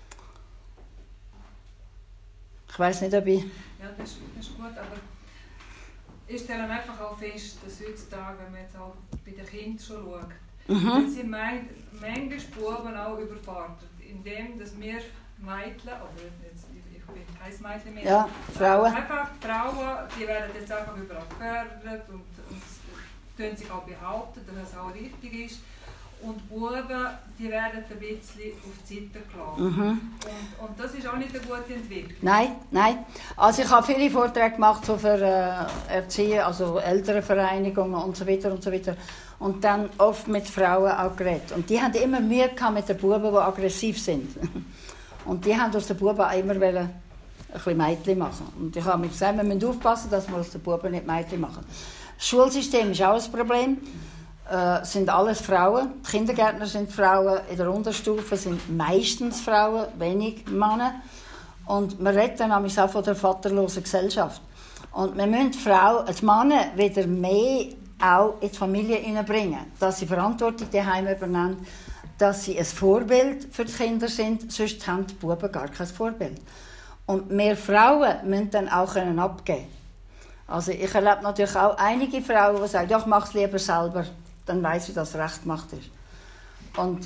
Ich weiss nicht, ob ich... Ja, das ist gut, aber ich stelle einfach auch fest, dass heutzutage, wenn man jetzt auch bei den Kindern schon schaut, dass sie manchmal Buben auch überfordert, indem dass wir Mädchen, oder jetzt, ich bin kein Mädchen mehr, ja, Frauen. Einfach Frauen, die werden jetzt einfach überall gefördert und können sich auch behaupten, dass es auch richtig ist. Und Buben, die werden ein bisschen auf die Seite gelassen. Und das ist auch nicht eine gute Entwicklung. Nein. Also ich habe viele Vorträge gemacht so für Erziehung, also Elternvereinigungen und so weiter und so weiter. Und dann oft mit Frauen auch geredet. Und die haben immer Mühe gehabt mit den Buben, die aggressiv sind. Und die haben aus den Buben immer ein bisschen Mädchen machen. Und ich habe mir gesagt, wir müssen aufpassen, dass wir aus den Buben nicht Mädchen machen. Das Schulsystem ist auch ein Problem. Sind alles Frauen. Die Kindergärtner sind Frauen. In der Unterstufe sind meistens Frauen, wenig Männer. Und wir reden dann auch von der vaterlosen Gesellschaft. Und wir müssen die Männer wieder mehr auch in die Familie hineinbringen. Dass sie Verantwortung daheim übernehmen. Dass sie ein Vorbild für die Kinder sind. Sonst haben die Buben gar kein Vorbild. Und mehr Frauen müssen dann auch abgeben. Also ich erlebe natürlich auch einige Frauen, die sagen, ja, ich mache es lieber selber. Dann weiss ich, dass es recht gemacht ist. Und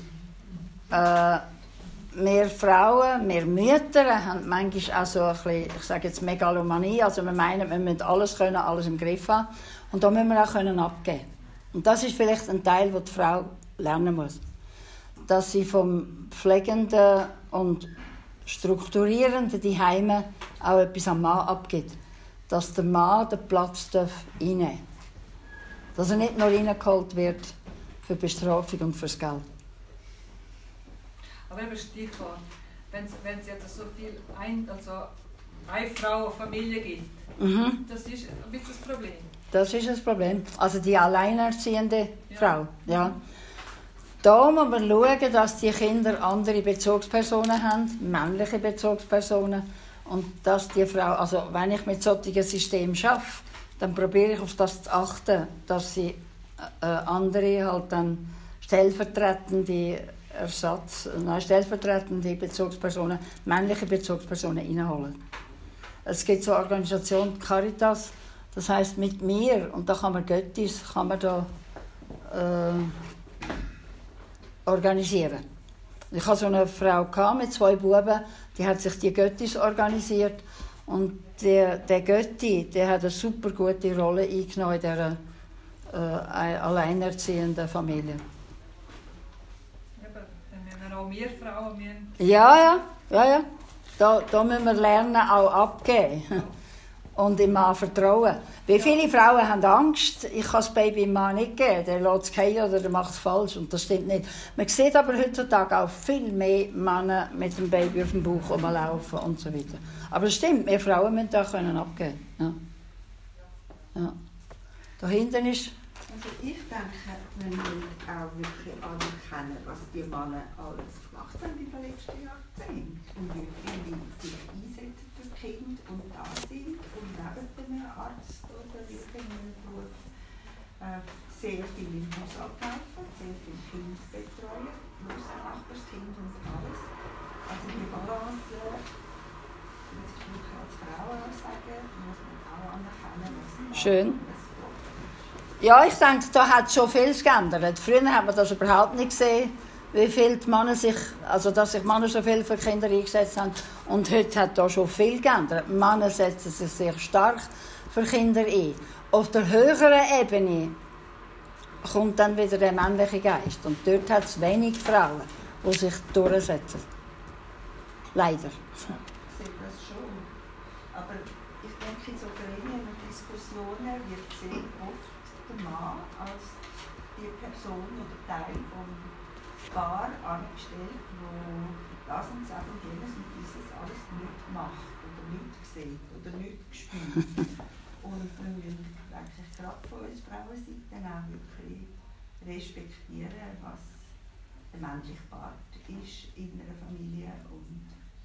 mehr Frauen, mehr Mütter haben manchmal auch so ein bisschen, ich sage jetzt Megalomanie, also wir meinen, wir müssen alles können, alles im Griff haben. Und da müssen wir auch abgeben. Und das ist vielleicht ein Teil, den die Frau lernen muss. Dass sie vom Pflegenden und Strukturierenden daheim auch etwas am Mann abgibt. Dass der Mann den Platz einnehmen darf. Dass er nicht nur reingeholt wird für Bestrafung und fürs Geld. Aber eben Stichwort, wenn es jetzt so viel eine Frau, eine Familie gibt, das ist ein bisschen das Problem. Das ist das Problem. Also die alleinerziehende Frau. Ja. Da muss man schauen, dass die Kinder andere Bezugspersonen haben, männliche Bezugspersonen. Und dass die Frau, also wenn ich mit solchen Systemen arbeite, dann probiere ich auf das zu achten, dass sie andere halt dann stellvertretende Bezugspersonen, männliche Bezugspersonen reinholen. Es gibt so eine Organisation Caritas, das heisst mit mir, und da kann man Göttis da organisieren. Ich hatte so eine Frau mit 2 Buben, die hat sich die Göttis organisiert. Und der Götti, der hat eine super gute Rolle eingenommen in dieser alleinerziehenden Familie. Eben, auch wir Frauen müssen... Ja. Da müssen wir lernen, auch abgeben. Und dem Mann vertrauen. Wie viele Frauen haben Angst, ich kann das Baby dem Mann nicht geben, der lässt es fallen oder der macht es falsch. Und das stimmt nicht. Man sieht aber heutzutage auch viel mehr Männer mit dem Baby auf dem Bauch rumlaufen und so weiter. Aber es stimmt, wir Frauen müssen da abgeben. Ja. Da hinten ist... Also ich denke, wir müssen auch wirklich anerkennen, was die Männer alles gemacht haben in den letzten Jahrzehnten. Und wie viele sich einsetzen für Kinder und da sind und auch Arzt oder irgendeinen Beruf sehr viel im Haushalt helfen, sehr viel Kind betreuen, plus Nachbarskind und alles. Also die Balance, das ist wirklich als Frau auch sagen, muss man auch anerkennen, was Schön. Ja, ich denke, da hat schon vieles geändert. Früher hat man das überhaupt nicht gesehen, wie viel die Männer dass sich Männer so viel für Kinder eingesetzt haben. Und heute hat da schon viel geändert. Männer setzen sich sehr stark für Kinder ein. Auf der höheren Ebene kommt dann wieder der männliche Geist. Und dort hat es wenig Frauen, die sich durchsetzen. Leider. Ich sehe das schon. Aber ich denke, in so Gremien und Diskussionen wird sehr oft der Mann als die Person oder Teil vom Paar angestellt, wo das und das und jenes und dieses alles nicht macht oder nicht sieht oder nicht spürt. Und wir müssen, denke ich, gerade von uns Frauenseite auch wirklich respektieren, was der männliche Part ist in einer Familie und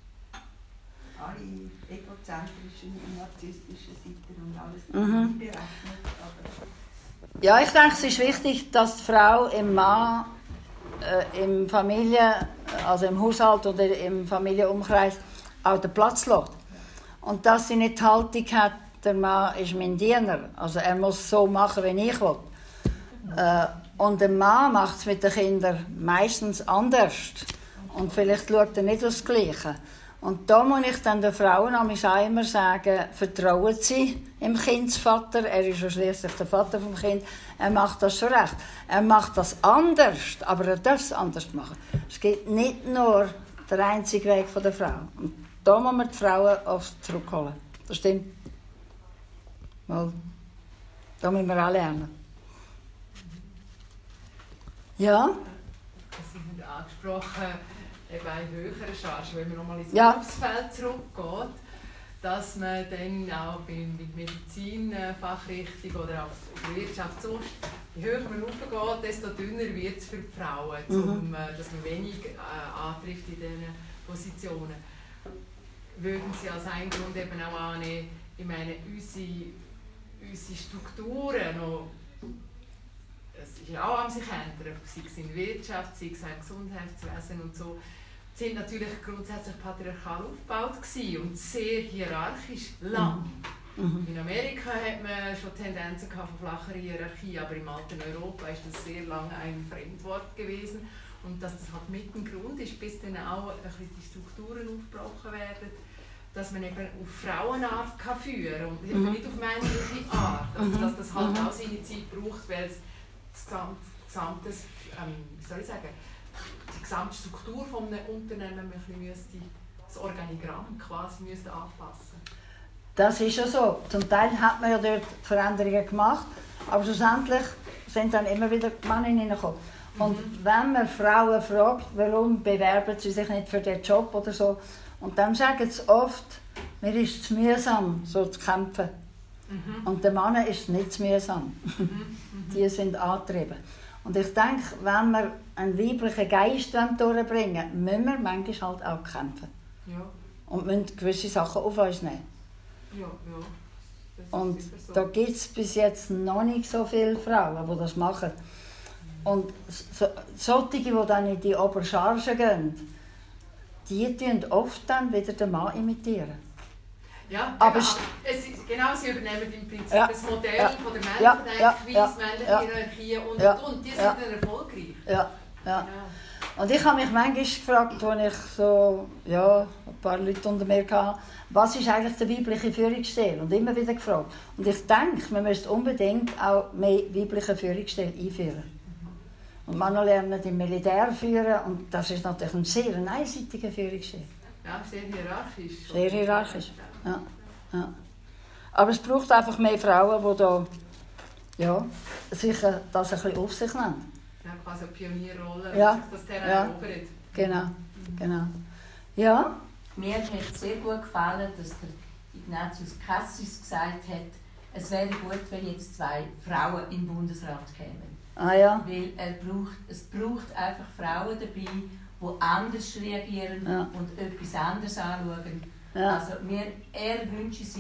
alle egozentrischen und narzisstischen Seiten und alles berechnet. Ja, ich denke, es ist wichtig, dass die Frau im Mann, im also im Haushalt oder im Familienumkreis auch den Platz lässt. Und dass sie nicht die Haltung hat, der Mann ist mein Diener, also er muss so machen, wie ich will. Und der Mann macht es mit den Kindern meistens anders. Und vielleicht schaut er nicht das Gleiche. Und da muss ich dann den Frauen auch immer sagen, vertrauen sie im Kindsvater. Er ist ja schliesslich der Vater vom Kind. Er macht das schon recht. Er macht das anders, aber er darf es anders machen. Es gibt nicht nur den einzigen Weg von der Frau. Und da muss man die Frauen oft zurückholen. Das stimmt. Weil da müssen wir auch lernen. Ja? Sie haben angesprochen, eben eine höhere Charge, wenn man nochmal ins Ja. Berufsfeld zurückgeht, dass man dann auch mit Medizin, Fachrichtung oder auch Wirtschaft sonst, je höher man raufgeht, desto dünner wird es für die Frauen, dass man wenig antrifft in diesen Positionen. Würden Sie als einen Grund eben auch annehmen, ich meine, unsere Strukturen noch, es ist ja auch am sich ändern, sei es in der Wirtschaft, sei es im Gesundheitswesen und so, sind natürlich grundsätzlich patriarchal aufgebaut gewesen und sehr hierarchisch lang. In Amerika hat man schon Tendenzen von flacher Hierarchie, aber im alten Europa ist das sehr lange ein Fremdwort gewesen. Und dass das halt mit dem Grund ist, bis dann auch ein bisschen die Strukturen aufgebrochen werden, dass man eben auf Frauenart führen kann und eben nicht auf männliche Art. Also dass das halt auch seine Zeit braucht, weil es die gesamte Struktur eines Unternehmens das Organigramm quasi müsste anpassen. Das ist ja so. Zum Teil hat man ja dort Veränderungen gemacht, aber schlussendlich sind dann immer wieder Männer hineingekommen. Und wenn man Frauen fragt, warum bewerben sie sich nicht für den Job oder so, und dann sagen sie oft, mir ist es zu mühsam, so zu kämpfen. Und den Männern ist es nicht zu mühsam. Die sind angetrieben. Und ich denke, wenn wir einen weiblichen Geist durchbringen wollen, müssen wir manchmal halt auch kämpfen. Ja. Und müssen gewisse Sachen auf uns nehmen. Ja. Und da gibt es bis jetzt noch nicht so viele Frauen, die das machen. Und solche, die dann in die Obercharge gehen, die imitieren oft dann wieder den Mann imitieren. Ja, aber genau, sie übernehmen im Prinzip das Modell von der männlichen männliche Hierarchie und die sind dann erfolgreich. Ja. Und ich habe mich manchmal gefragt, als ich so, ein paar Leute unter mir hatte, was ist eigentlich der weibliche Führungsstil? Und immer wieder gefragt. Und ich denke, man müsste unbedingt auch mehr weibliche Führungsstil einführen. Und Männer lernen im Militär führen und das ist natürlich ein sehr einseitiger Führungsstil. Ja, sehr hierarchisch. Sehr hierarchisch, ja. Aber es braucht einfach mehr Frauen, die sich das ein bisschen auf sich nehmen. Ja, quasi eine Pionierrolle, ja. sich das Terrain erobert. Genau. Ja? Mir hat sehr gut gefallen, dass der Ignatius Cassis gesagt hat, es wäre gut, wenn jetzt 2 Frauen im Bundesrat kämen. Ah, ja. Weil es braucht einfach Frauen dabei, die anders reagieren und etwas anderes anschauen. Ja. Also er wünscht sich,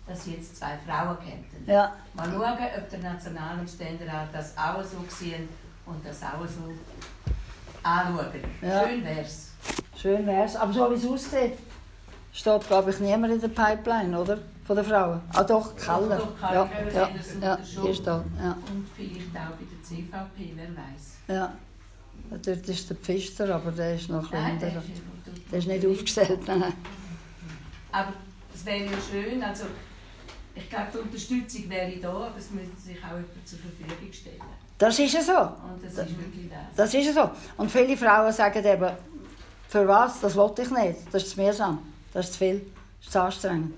dass sie jetzt 2 Frauen hätten. Ja. Mal schauen, ob der National- und Ständerat das auch so sehen und das auch so anschauen. Ja. Schön wär's. Schön wär's. Aber so wie es aussieht, steht, glaube ich, niemand in der Pipeline, oder? Von den Frauen. Ah doch, Keller. Doch, Ja, Keller, ja, Keller ja, sucht er hier steht. Ja. Und vielleicht auch bei der CVP, wer weiß. Ja. Dort ist der Pfister, aber der ist noch Nein, hinter. der Der ist nicht aufgestellt. Nein. Aber es wäre ja schön, also ich glaube, die Unterstützung wäre da, aber es müsste sich auch jemand zur Verfügung stellen. Das ist ja so. Und das ist wirklich das. Das ist ja so. Und viele Frauen sagen eben, für was? Das will ich nicht. Das ist zu mühsam. Das ist zu viel. Das ist zu anstrengend.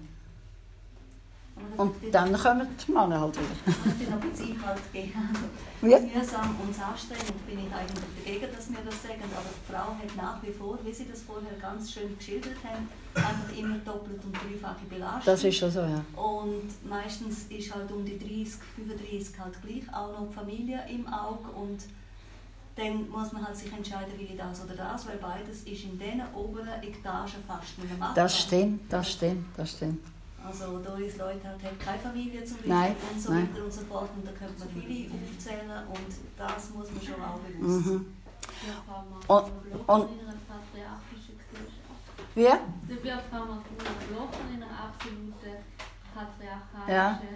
Und dann kommen die Männer halt wieder. Ich möchte noch ein bisschen Einhalt geben. Wie? Mühsam und anstrengend bin ich eigentlich dagegen, dass wir das sagen, aber die Frau hat nach wie vor, wie Sie das vorher ganz schön geschildert haben, einfach immer doppelt und dreifache Belastung. Das ist schon so, ja. Und meistens ist halt um die 30, 35 halt gleich auch noch die Familie im Auge und dann muss man halt sich entscheiden, will ich das oder das, weil beides ist in diesen oberen Etagen fast nicht mehr machbar. Das stimmt, das stimmt, das stimmt. Also Doris Leuthard hat keine Familie zum Beispiel Nein, und so nein. weiter und so fort. Und da könnte man viele aufzählen und das muss man schon auch bewusst sein. Mhm. Ja, Frau Und- Martin in einer patriarchischen Gesellschaft. Wie? Da wird Frau Martin Blocher in einer absoluten patriarchalischen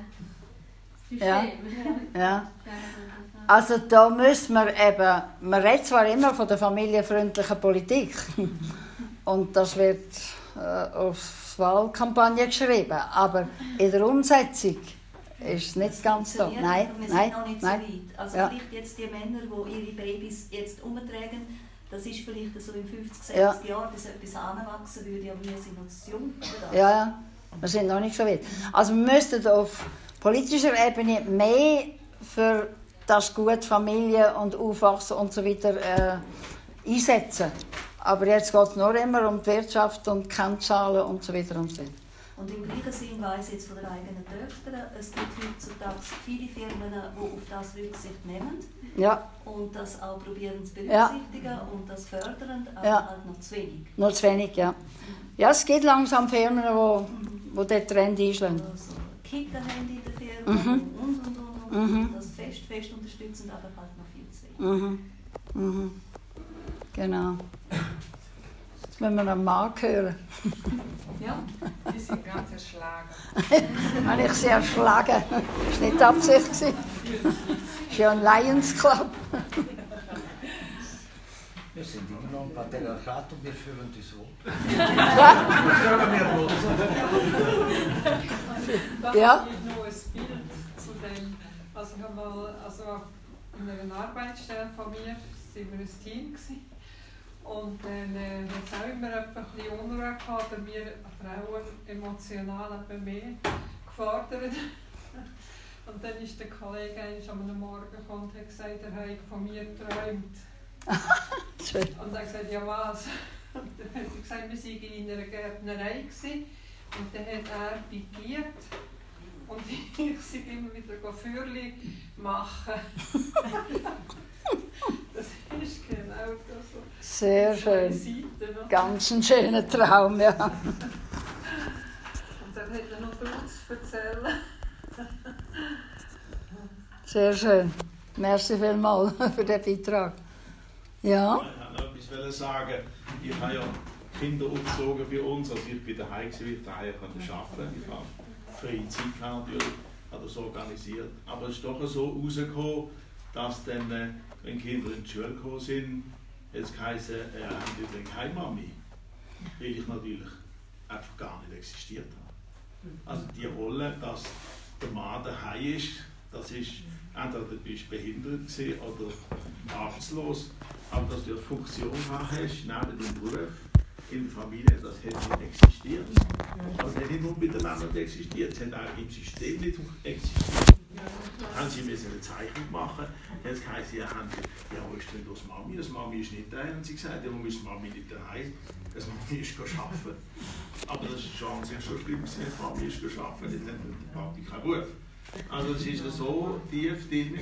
System. Ja. Also da müssen wir eben, man redet zwar immer von der familienfreundlichen Politik und das wird auf Wahlkampagne geschrieben, aber in der Umsetzung ist es nicht ganz so. Funktioniert, Nein, aber wir sind nein, noch nicht nein. so weit. Also Ja. vielleicht jetzt die Männer, die ihre Babys jetzt umtragen, das ist vielleicht so in 50, 60 Ja. Jahren, bis etwas anwachsen würde, aber wir sind uns zu jung für das. Ja, ja, wir sind noch nicht so weit. Also wir müssten auf politischer Ebene mehr für das Gut Familie und Aufwachsen und so weiter einsetzen. Aber jetzt geht es nur immer um die Wirtschaft und Kennzahlen und so weiter und so weiter. Und im gleichen Sinn weiss ich jetzt von der eigenen Töchter, es gibt heutzutage viele Firmen, die auf das Rücksicht nehmen Ja, und das auch probieren zu Ja. berücksichtigen und das fördern, aber Ja. halt noch zu wenig. nur zu wenig, ja. Ja, es gibt langsam Firmen, die den Trend einschlagen. Also Kita haben in der Firma und. Mhm. Das fest unterstützend, aber halt noch viel zu wenig. Mhm. Mhm. Genau. Jetzt müssen wir noch einen Mann hören. Ja. Die sind ganz erschlagen. Habe ich sie erschlagen. Das war nicht die Absicht. Das ist ja ein Lions Club. Wir sind immer noch ein Patriarchat und wir fühlen uns so. Ja? Wir fühlen wir Da Ja. habe ich noch ein Bild zu dem. Also ich habe mal, in einer Arbeitsstelle von mir waren wir ein Team gewesen. Und dann hat es auch immer ein bisschen Unruhe gehabt, oder wir Frauen emotional etwas mehr gefordert. Und dann ist der Kollege am Morgen gekommen und hat gesagt, er habe von mir geträumt. Schön. Und er hat gesagt, ja was? Und dann hat er gesagt, wir waren in einer Gärtnerei gewesen. Und dann hat er pikiert. Und ich sei immer wieder Feuerchen machen. Das ist genau das. Sehr schön. Seite, ne? Ganz ein schöner Traum, ja. Und dann hat er noch Blut zu erzählen. Sehr schön. Merci vielmals für den Beitrag. Ja? Ich wollte noch etwas sagen. Ich habe ja Kinder aufgezogen bei uns. Also ich bin daheim gewesen, weil ich daheim arbeiten konnte. Ich habe freie Zeit gehabt, natürlich, habe das organisiert. Aber es ist doch so rausgekommen, dass dann, wenn Kinder in die Schule gekommen sind, es geheißen, haben die dann keine Mami. Weil ich natürlich einfach gar nicht existiert habe. Also die Rolle, dass der Mann daheim ist, das ist, entweder du bist behindert gewesen oder arbeitslos, aber dass du eine Funktion hast, neben deinem Beruf, in der Familie, das hat nicht existiert. Also hat nicht nur miteinander existiert, es hat auch im System nicht existiert. Haben sie müssen eine Zeichnung machen, jetzt heisst ja, wo ist denn das Mami? Das Mami ist nicht da, haben sie gesagt, ja, warum ist Mami nicht daheim? Das Mami ist arbeiten. Aber das ist schon an sich schon schlimm, dass Mami ist arbeiten, jetzt hat der Papi keinen Beruf. Also es war so tief drin,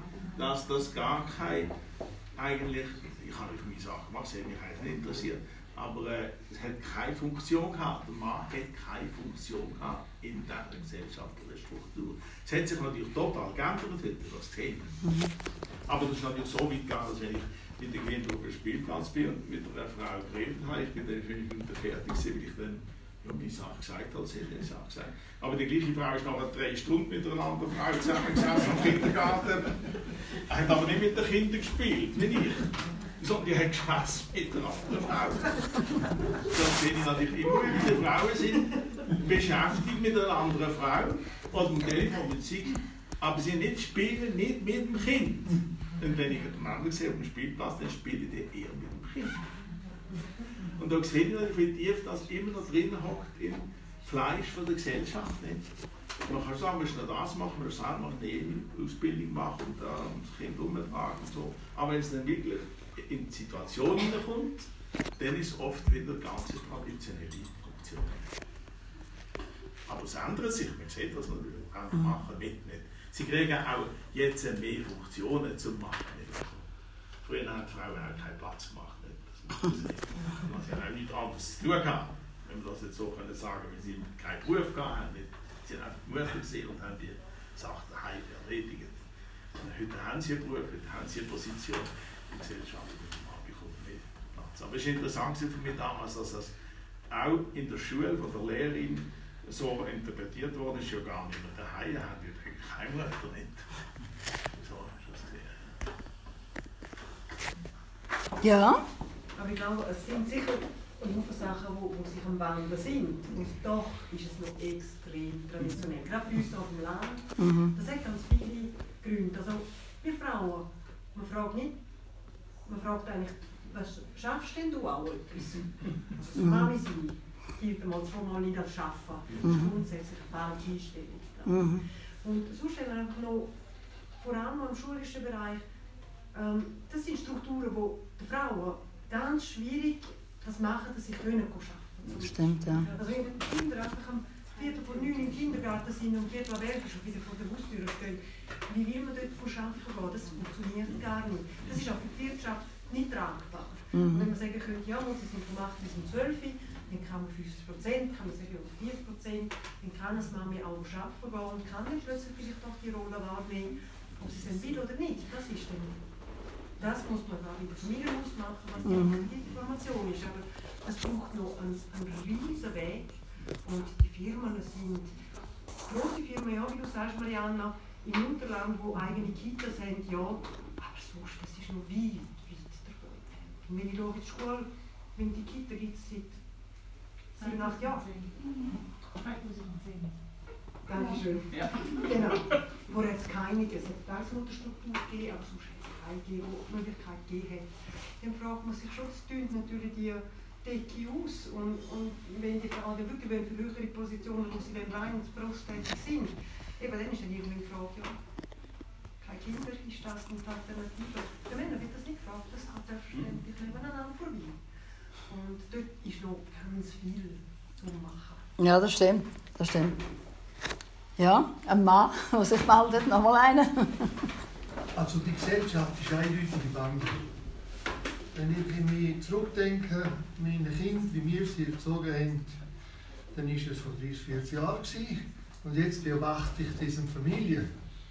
dass das gar kein, eigentlich, ich habe für meine Sachen gemacht, es hat mich eigentlich nicht interessiert, Aber es hat keine Funktion gehabt. Der Mann hat keine Funktion gehabt in dieser gesellschaftlichen Struktur. Es hat sich natürlich total geändert, das hätte das gesehen. Aber das ist natürlich so weit gegangen, dass wenn ich mit der Kind auf dem Spielplatz bin und mit einer Frau geredet habe, ich bin dann 5 Minuten fertig gewesen, weil ich dann meine Sache gesagt habe, sie hat eine Sache gesagt. Aber die gleiche Frau ist noch 3 Stunden mit einer anderen Frau zusammengesessen im Kindergarten. Hat aber nicht mit den Kindern gespielt, wie ich. Sondern die hat geschwätzt mit einer anderen Frau. Dann sehe ich natürlich immer wieder, Frauen sind beschäftigt mit einer anderen Frau oder mit der Musik, aber sie spielen nicht mit dem Kind. Und wenn ich einen Mann sehe auf dem Spielplatz, dann spiele ich eher mit dem Kind. Und da sehe ich, wie tief das immer noch drin hockt im Fleisch von der Gesellschaft. Nicht? Man kann sagen, man muss noch das machen, man muss auch noch eine Ausbildung machen und das Kind umtragen und so. Aber wenn es dann wirklich in die Situation hineinkommt, dann ist es oft wieder ganz traditionelle Funktion. Aber es ändert sich, man sieht das natürlich, andere machen nicht. Sie kriegen auch jetzt mehr Funktionen zum Machen. Früher haben die Frauen auch keinen Platz gemacht. Sie haben auch nichts anderes zu tun gehabt, wenn wir das jetzt so können sagen, weil sie keinen Beruf gehabt haben. Sie haben einfach Mutter gesehen und haben die Sachen daheim erledigt. Heute haben sie einen Beruf, heute haben sie eine Position in der Gesellschaft und man bekommt mehr Platz. Aber es war interessant für mich damals, dass das auch in der Schule von der Lehrerin so interpretiert worden ist, ja gar nicht mehr daheim, haben wir keine Mutter nicht. So ist das gesehen. Ja. Aber ich glaube, es sind sicher Haufen Sachen, die sich am Wandeln sind. Und doch ist es noch extrem traditionell. Gerade bei uns auf dem Land. Das hat ganz viele Gründe. Also, wir Frauen, man fragt eigentlich, was schaffst denn du auch etwas? Also, Mami sein, gilt einmal schon mal nicht als Schaffen. Das ist grundsätzlich eine falsche Einstellung. Und sonst haben wir einfach noch, vor allem im schulischen Bereich, das sind Strukturen, die den Frauen ganz schwierig das machen, dass sie arbeiten können. Stimmt, ja. Also wenn die Kinder einfach am 9 im Kindergarten sind und 11 schon wieder vor der Haustür stehen, wie will man dort arbeiten gehen? Das funktioniert gar nicht. Das ist auch für die Wirtschaft nicht tragbar. Und wenn man sagen könnte, ja, sie sind von 8 bis 12, dann kann man 50%, kann man sagen, oder 40%, dann kann das Mami auch arbeiten gehen und kann dann plötzlich vielleicht auch die Rolle wahrnehmen, ob sie es will oder nicht. Das ist dann das muss man auch in der Familienhaus machen, was die Information ist. Aber es braucht noch einen riesen Weg. Und die Firmen sind grosse Firmen, ja, wie du sagst, Marianna, im Unterland, die eigene Kitas haben, ja, aber sonst, das ist noch weit davon entfernt. Und wenn ich schaue in die Schule, wenn die Kita gibt es seit 7, 8 Jahren. 2010. Dankeschön. Ja. Genau. Vorher hat es keine, es hat Tagesmutterstruktur gegeben, aber sonst die Möglichkeit gegeben hat, dann fragt man sich schon, es tönt natürlich die Decke aus und wenn die Frauen wirklich für höhere Positionen, wo sie dann rein ins Berufstätig sind, eben dann ist dann irgendwie die Frage, ja, kein Kinder, ist das eine Alternative? Der Männer wird das nicht gefragt, das hat selbstverständlich nebeneinander vorbei. Und dort ist noch ganz viel zu machen. Ja, das stimmt, das stimmt. Ja, ein Mann, der sich meldet, nochmal einen. Also die Gesellschaft ist eindeutig gewandelt. Wenn ich mich zurückdenke, meine Kinder, wie wir sie erzogen haben, dann war es vor 30, 40 Jahren. Und jetzt beobachte ich diese Familie.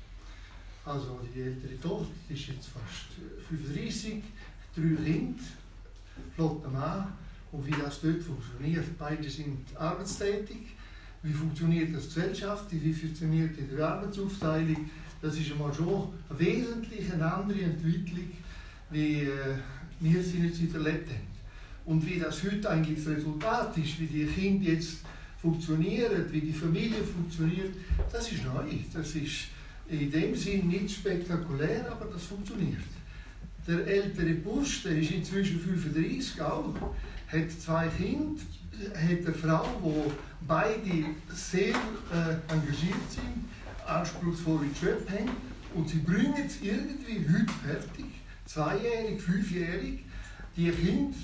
Also die ältere Tochter ist jetzt fast 35, 3 Kinder, flotter Mann. Und wie das dort funktioniert. Beide sind arbeitstätig. Wie funktioniert das gesellschaftlich? Wie funktioniert die Arbeitsaufteilung? Das ist einmal schon eine wesentlich andere Entwicklung, wie wir sie jetzt erlebt haben. Und wie das heute eigentlich das Resultat ist, wie die Kinder jetzt funktionieren, wie die Familie funktioniert, das ist neu. Das ist in dem Sinn nicht spektakulär, aber das funktioniert. Der ältere Bursch, der ist inzwischen 35 auch, hat 2 Kinder, hat eine Frau, die beide sehr engagiert sind, anspruchsvolle Job haben und sie bringen es irgendwie heute fertig, 2-jährig, 5-jährig, die Kinder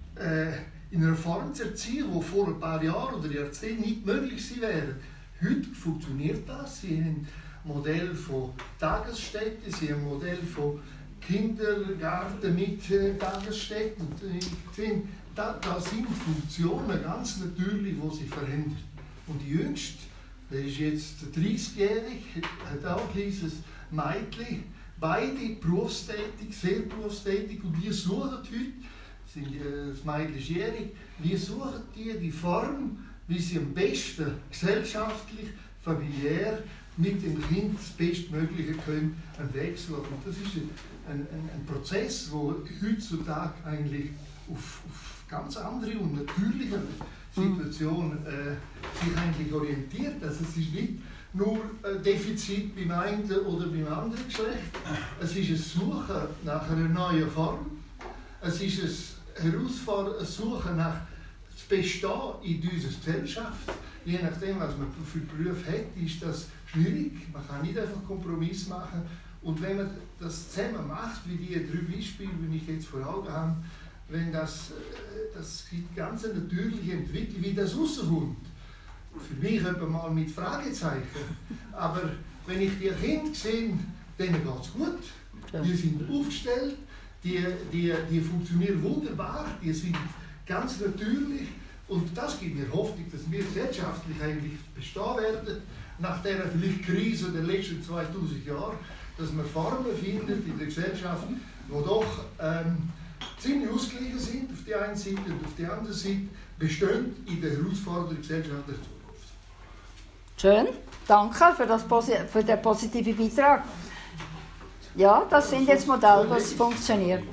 in einer Form zu erziehen, die vor ein paar Jahren oder Jahrzehnten nicht möglich gewesen wäre. Heute funktioniert das. Sie haben ein Modell von Tagesstätten, sie haben ein Modell von Kindergarten mit Tagesstätten. da sind Funktionen ganz natürlich, die sich verändern. Und die Jüngste, der ist jetzt 30-jährig, hat auch ein kleines Mädchen, beide berufstätig, sehr berufstätig, und die suchen heute, das Mädchen ist jährig, wie suchen die Form, wie sie am besten gesellschaftlich, familiär mit dem Kind das Bestmögliche können, einen Weg suchen. Und das ist ein Prozess, der heutzutage eigentlich auf ganz andere und natürliche Situationen sich eigentlich orientiert. Also es ist nicht nur ein Defizit beim einen oder beim anderen Geschlecht, es ist ein Suchen nach einer neuen Form, es ist ein Suchen nach das Bestehen in unserer Gesellschaft. Je nachdem, was man für Berufe hat, ist das schwierig. Man kann nicht einfach Kompromiss machen. Und wenn man das zusammen macht, wie die 3 Beispiele, die ich jetzt vor Augen habe, wenn das gibt ganz eine natürliche Entwicklung, wie das rauskommt. Für mich etwa mal mit Fragezeichen. Aber wenn ich die Kinder sehe, denen geht es gut. Die sind aufgestellt, die funktionieren wunderbar, die sind ganz natürlich. Und das gibt mir Hoffnung, dass wir gesellschaftlich eigentlich bestehen werden, nach dieser vielleicht Krise der letzten 2000 Jahre, dass man Formen findet in der Gesellschaft, die doch ziemlich ausgeglichen sind auf die einen Seite und auf die andere Seite bestehen in der Herausforderung Gesellschaft der Zukunft. Schön, danke für den positiven Beitrag. Ja, das sind jetzt Modelle, das funktioniert.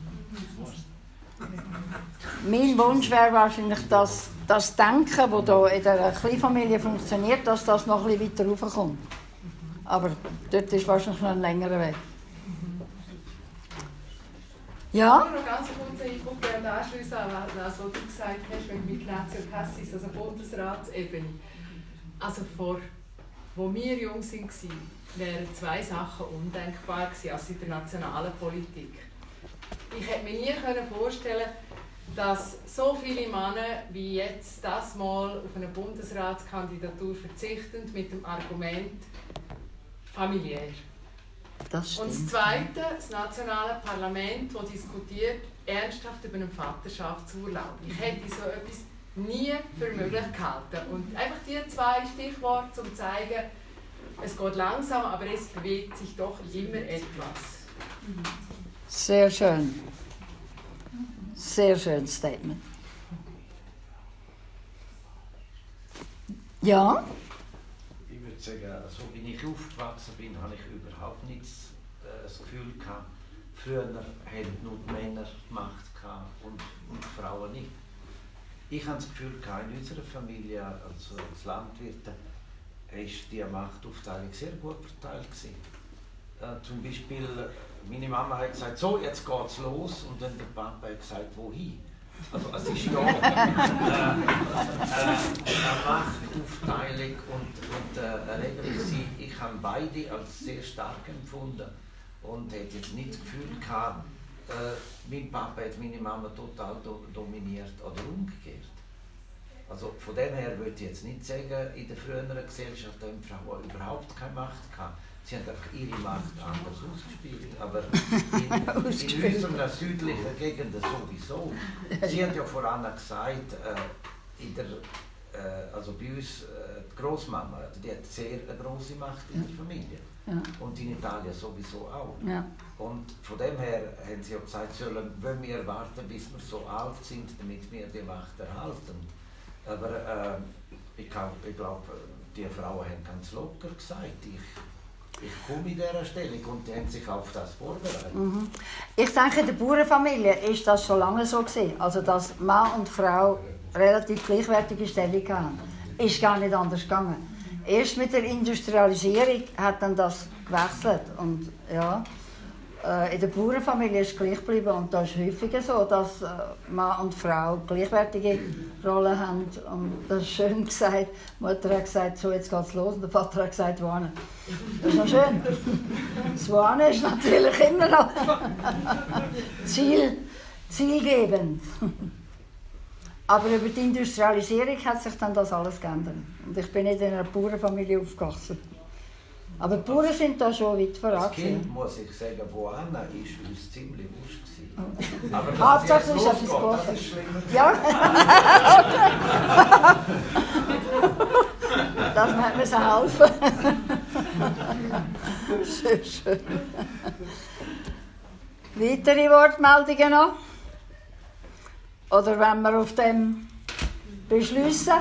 Mein Wunsch wäre wahrscheinlich, dass das Denken, das hier in der Kleinfamilie funktioniert, dass das noch ein bisschen weiter raufkommt. Aber dort ist wahrscheinlich noch ein längerer Weg. Ja? Ich will noch ganz kurz einen anschließen an das, was du gesagt hast, mit Ignazio Cassis, also Bundesratsebene. Also wo wir jung waren, wären 2 Sachen undenkbar gewesen, also in der nationalen Politik. Ich hätte mir nie vorstellen können, dass so viele Männer wie jetzt das Mal auf eine Bundesratskandidatur verzichten mit dem Argument familiär. Das und das Zweite, das nationale Parlament, das diskutiert ernsthaft über einen Vaterschaftsurlaub. Ich hätte so etwas nie für möglich gehalten. Und einfach die 2 Stichworte, um zu zeigen, es geht langsam, aber es bewegt sich doch immer etwas. Sehr schön. Sehr schönes Statement. Ja? Ich würde sagen, so wie ich aufgewachsen bin, habe ich überhaupt nicht das Gefühl gehabt, früher hatten nur die Männer Macht und die Frauen nicht. Ich habe das Gefühl gehabt, in unserer Familie, also als Landwirte, ist die Machtaufteilung sehr gut verteilt gewesen. Zum Beispiel, meine Mama hat gesagt, so, jetzt geht's los, und dann der Papa hat gesagt, wohin? Also es ist da eine Machtaufteilung und eine Regelung. Ich habe beide als sehr stark empfunden und hätte jetzt nicht das Gefühl gehabt, mein Papa hat meine Mama total dominiert oder umgekehrt. Also von dem her würde ich jetzt nicht sagen, in der früheren Gesellschaft haben Frauen überhaupt keine Macht gehabt. Sie haben einfach ihre Macht anders ausgespielt, aber in unseren südlichen Gegenden sowieso. Sie hat ja voran gesagt, also bei uns, die Großmama, die hat sehr eine grosse Macht in der Familie. Ja. Und in Italien sowieso auch. Ja. Und von dem her haben sie ja gesagt, wollen wir warten, bis wir so alt sind, damit wir die Macht erhalten. Aber ich glaube, die Frauen haben ganz locker gesagt, ich komme in dieser Stellung, und die haben sich auf das vorbereitet. Mhm. Ich denke, in der Bauernfamilie ist das schon lange so gewesen. Also, dass Mann und Frau relativ gleichwertige Stellung haben. Ist gar nicht anders gegangen. Erst mit der Industrialisierung hat dann das gewechselt. Und, ja, in der Bauernfamilie ist es gleich geblieben. Und das ist häufiger so, dass Mann und Frau gleichwertige Rollen haben. Und das ist schön gesagt. Die Mutter hat gesagt, so, jetzt geht's los. Und der Vater hat gesagt, wohin. Das ist noch schön. Das Wohin ist natürlich immer noch zielgebend. Aber über die Industrialisierung hat sich dann das alles geändert. Und ich bin nicht in einer Bauernfamilie aufgewachsen. Aber die Bauern sind da schon weit voran. Als Kind muss ich sagen, wo Anna ist uns ziemlich wurscht gewesen. Aber Hauptsache ist etwas das ist schlimmer. Ja. Das hat mir so helfen. Schön, schön. Weitere Wortmeldungen noch? Oder wollen wir auf dem beschließen?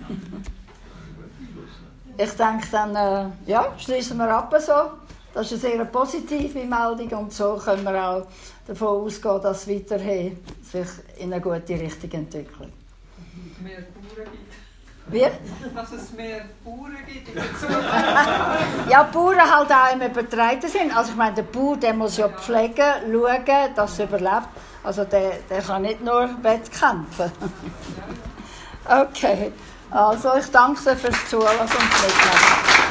Ich denke dann, schließen wir ab so. Das ist eine sehr positive Meldung und so können wir auch davon ausgehen, dass es weiterhin sich in eine gute Richtung entwickelt. Mehr Bauern gibt. Wie? Dass es mehr Bauern gibt in der Ja, Bauern halt auch im übertreiten Sinn. Also ich meine, der Bauer der muss ja pflegen, schauen, dass es überlebt. Also der kann nicht nur wettkämpfen. Okay, also ich danke fürs Zuhören und Mitmachen.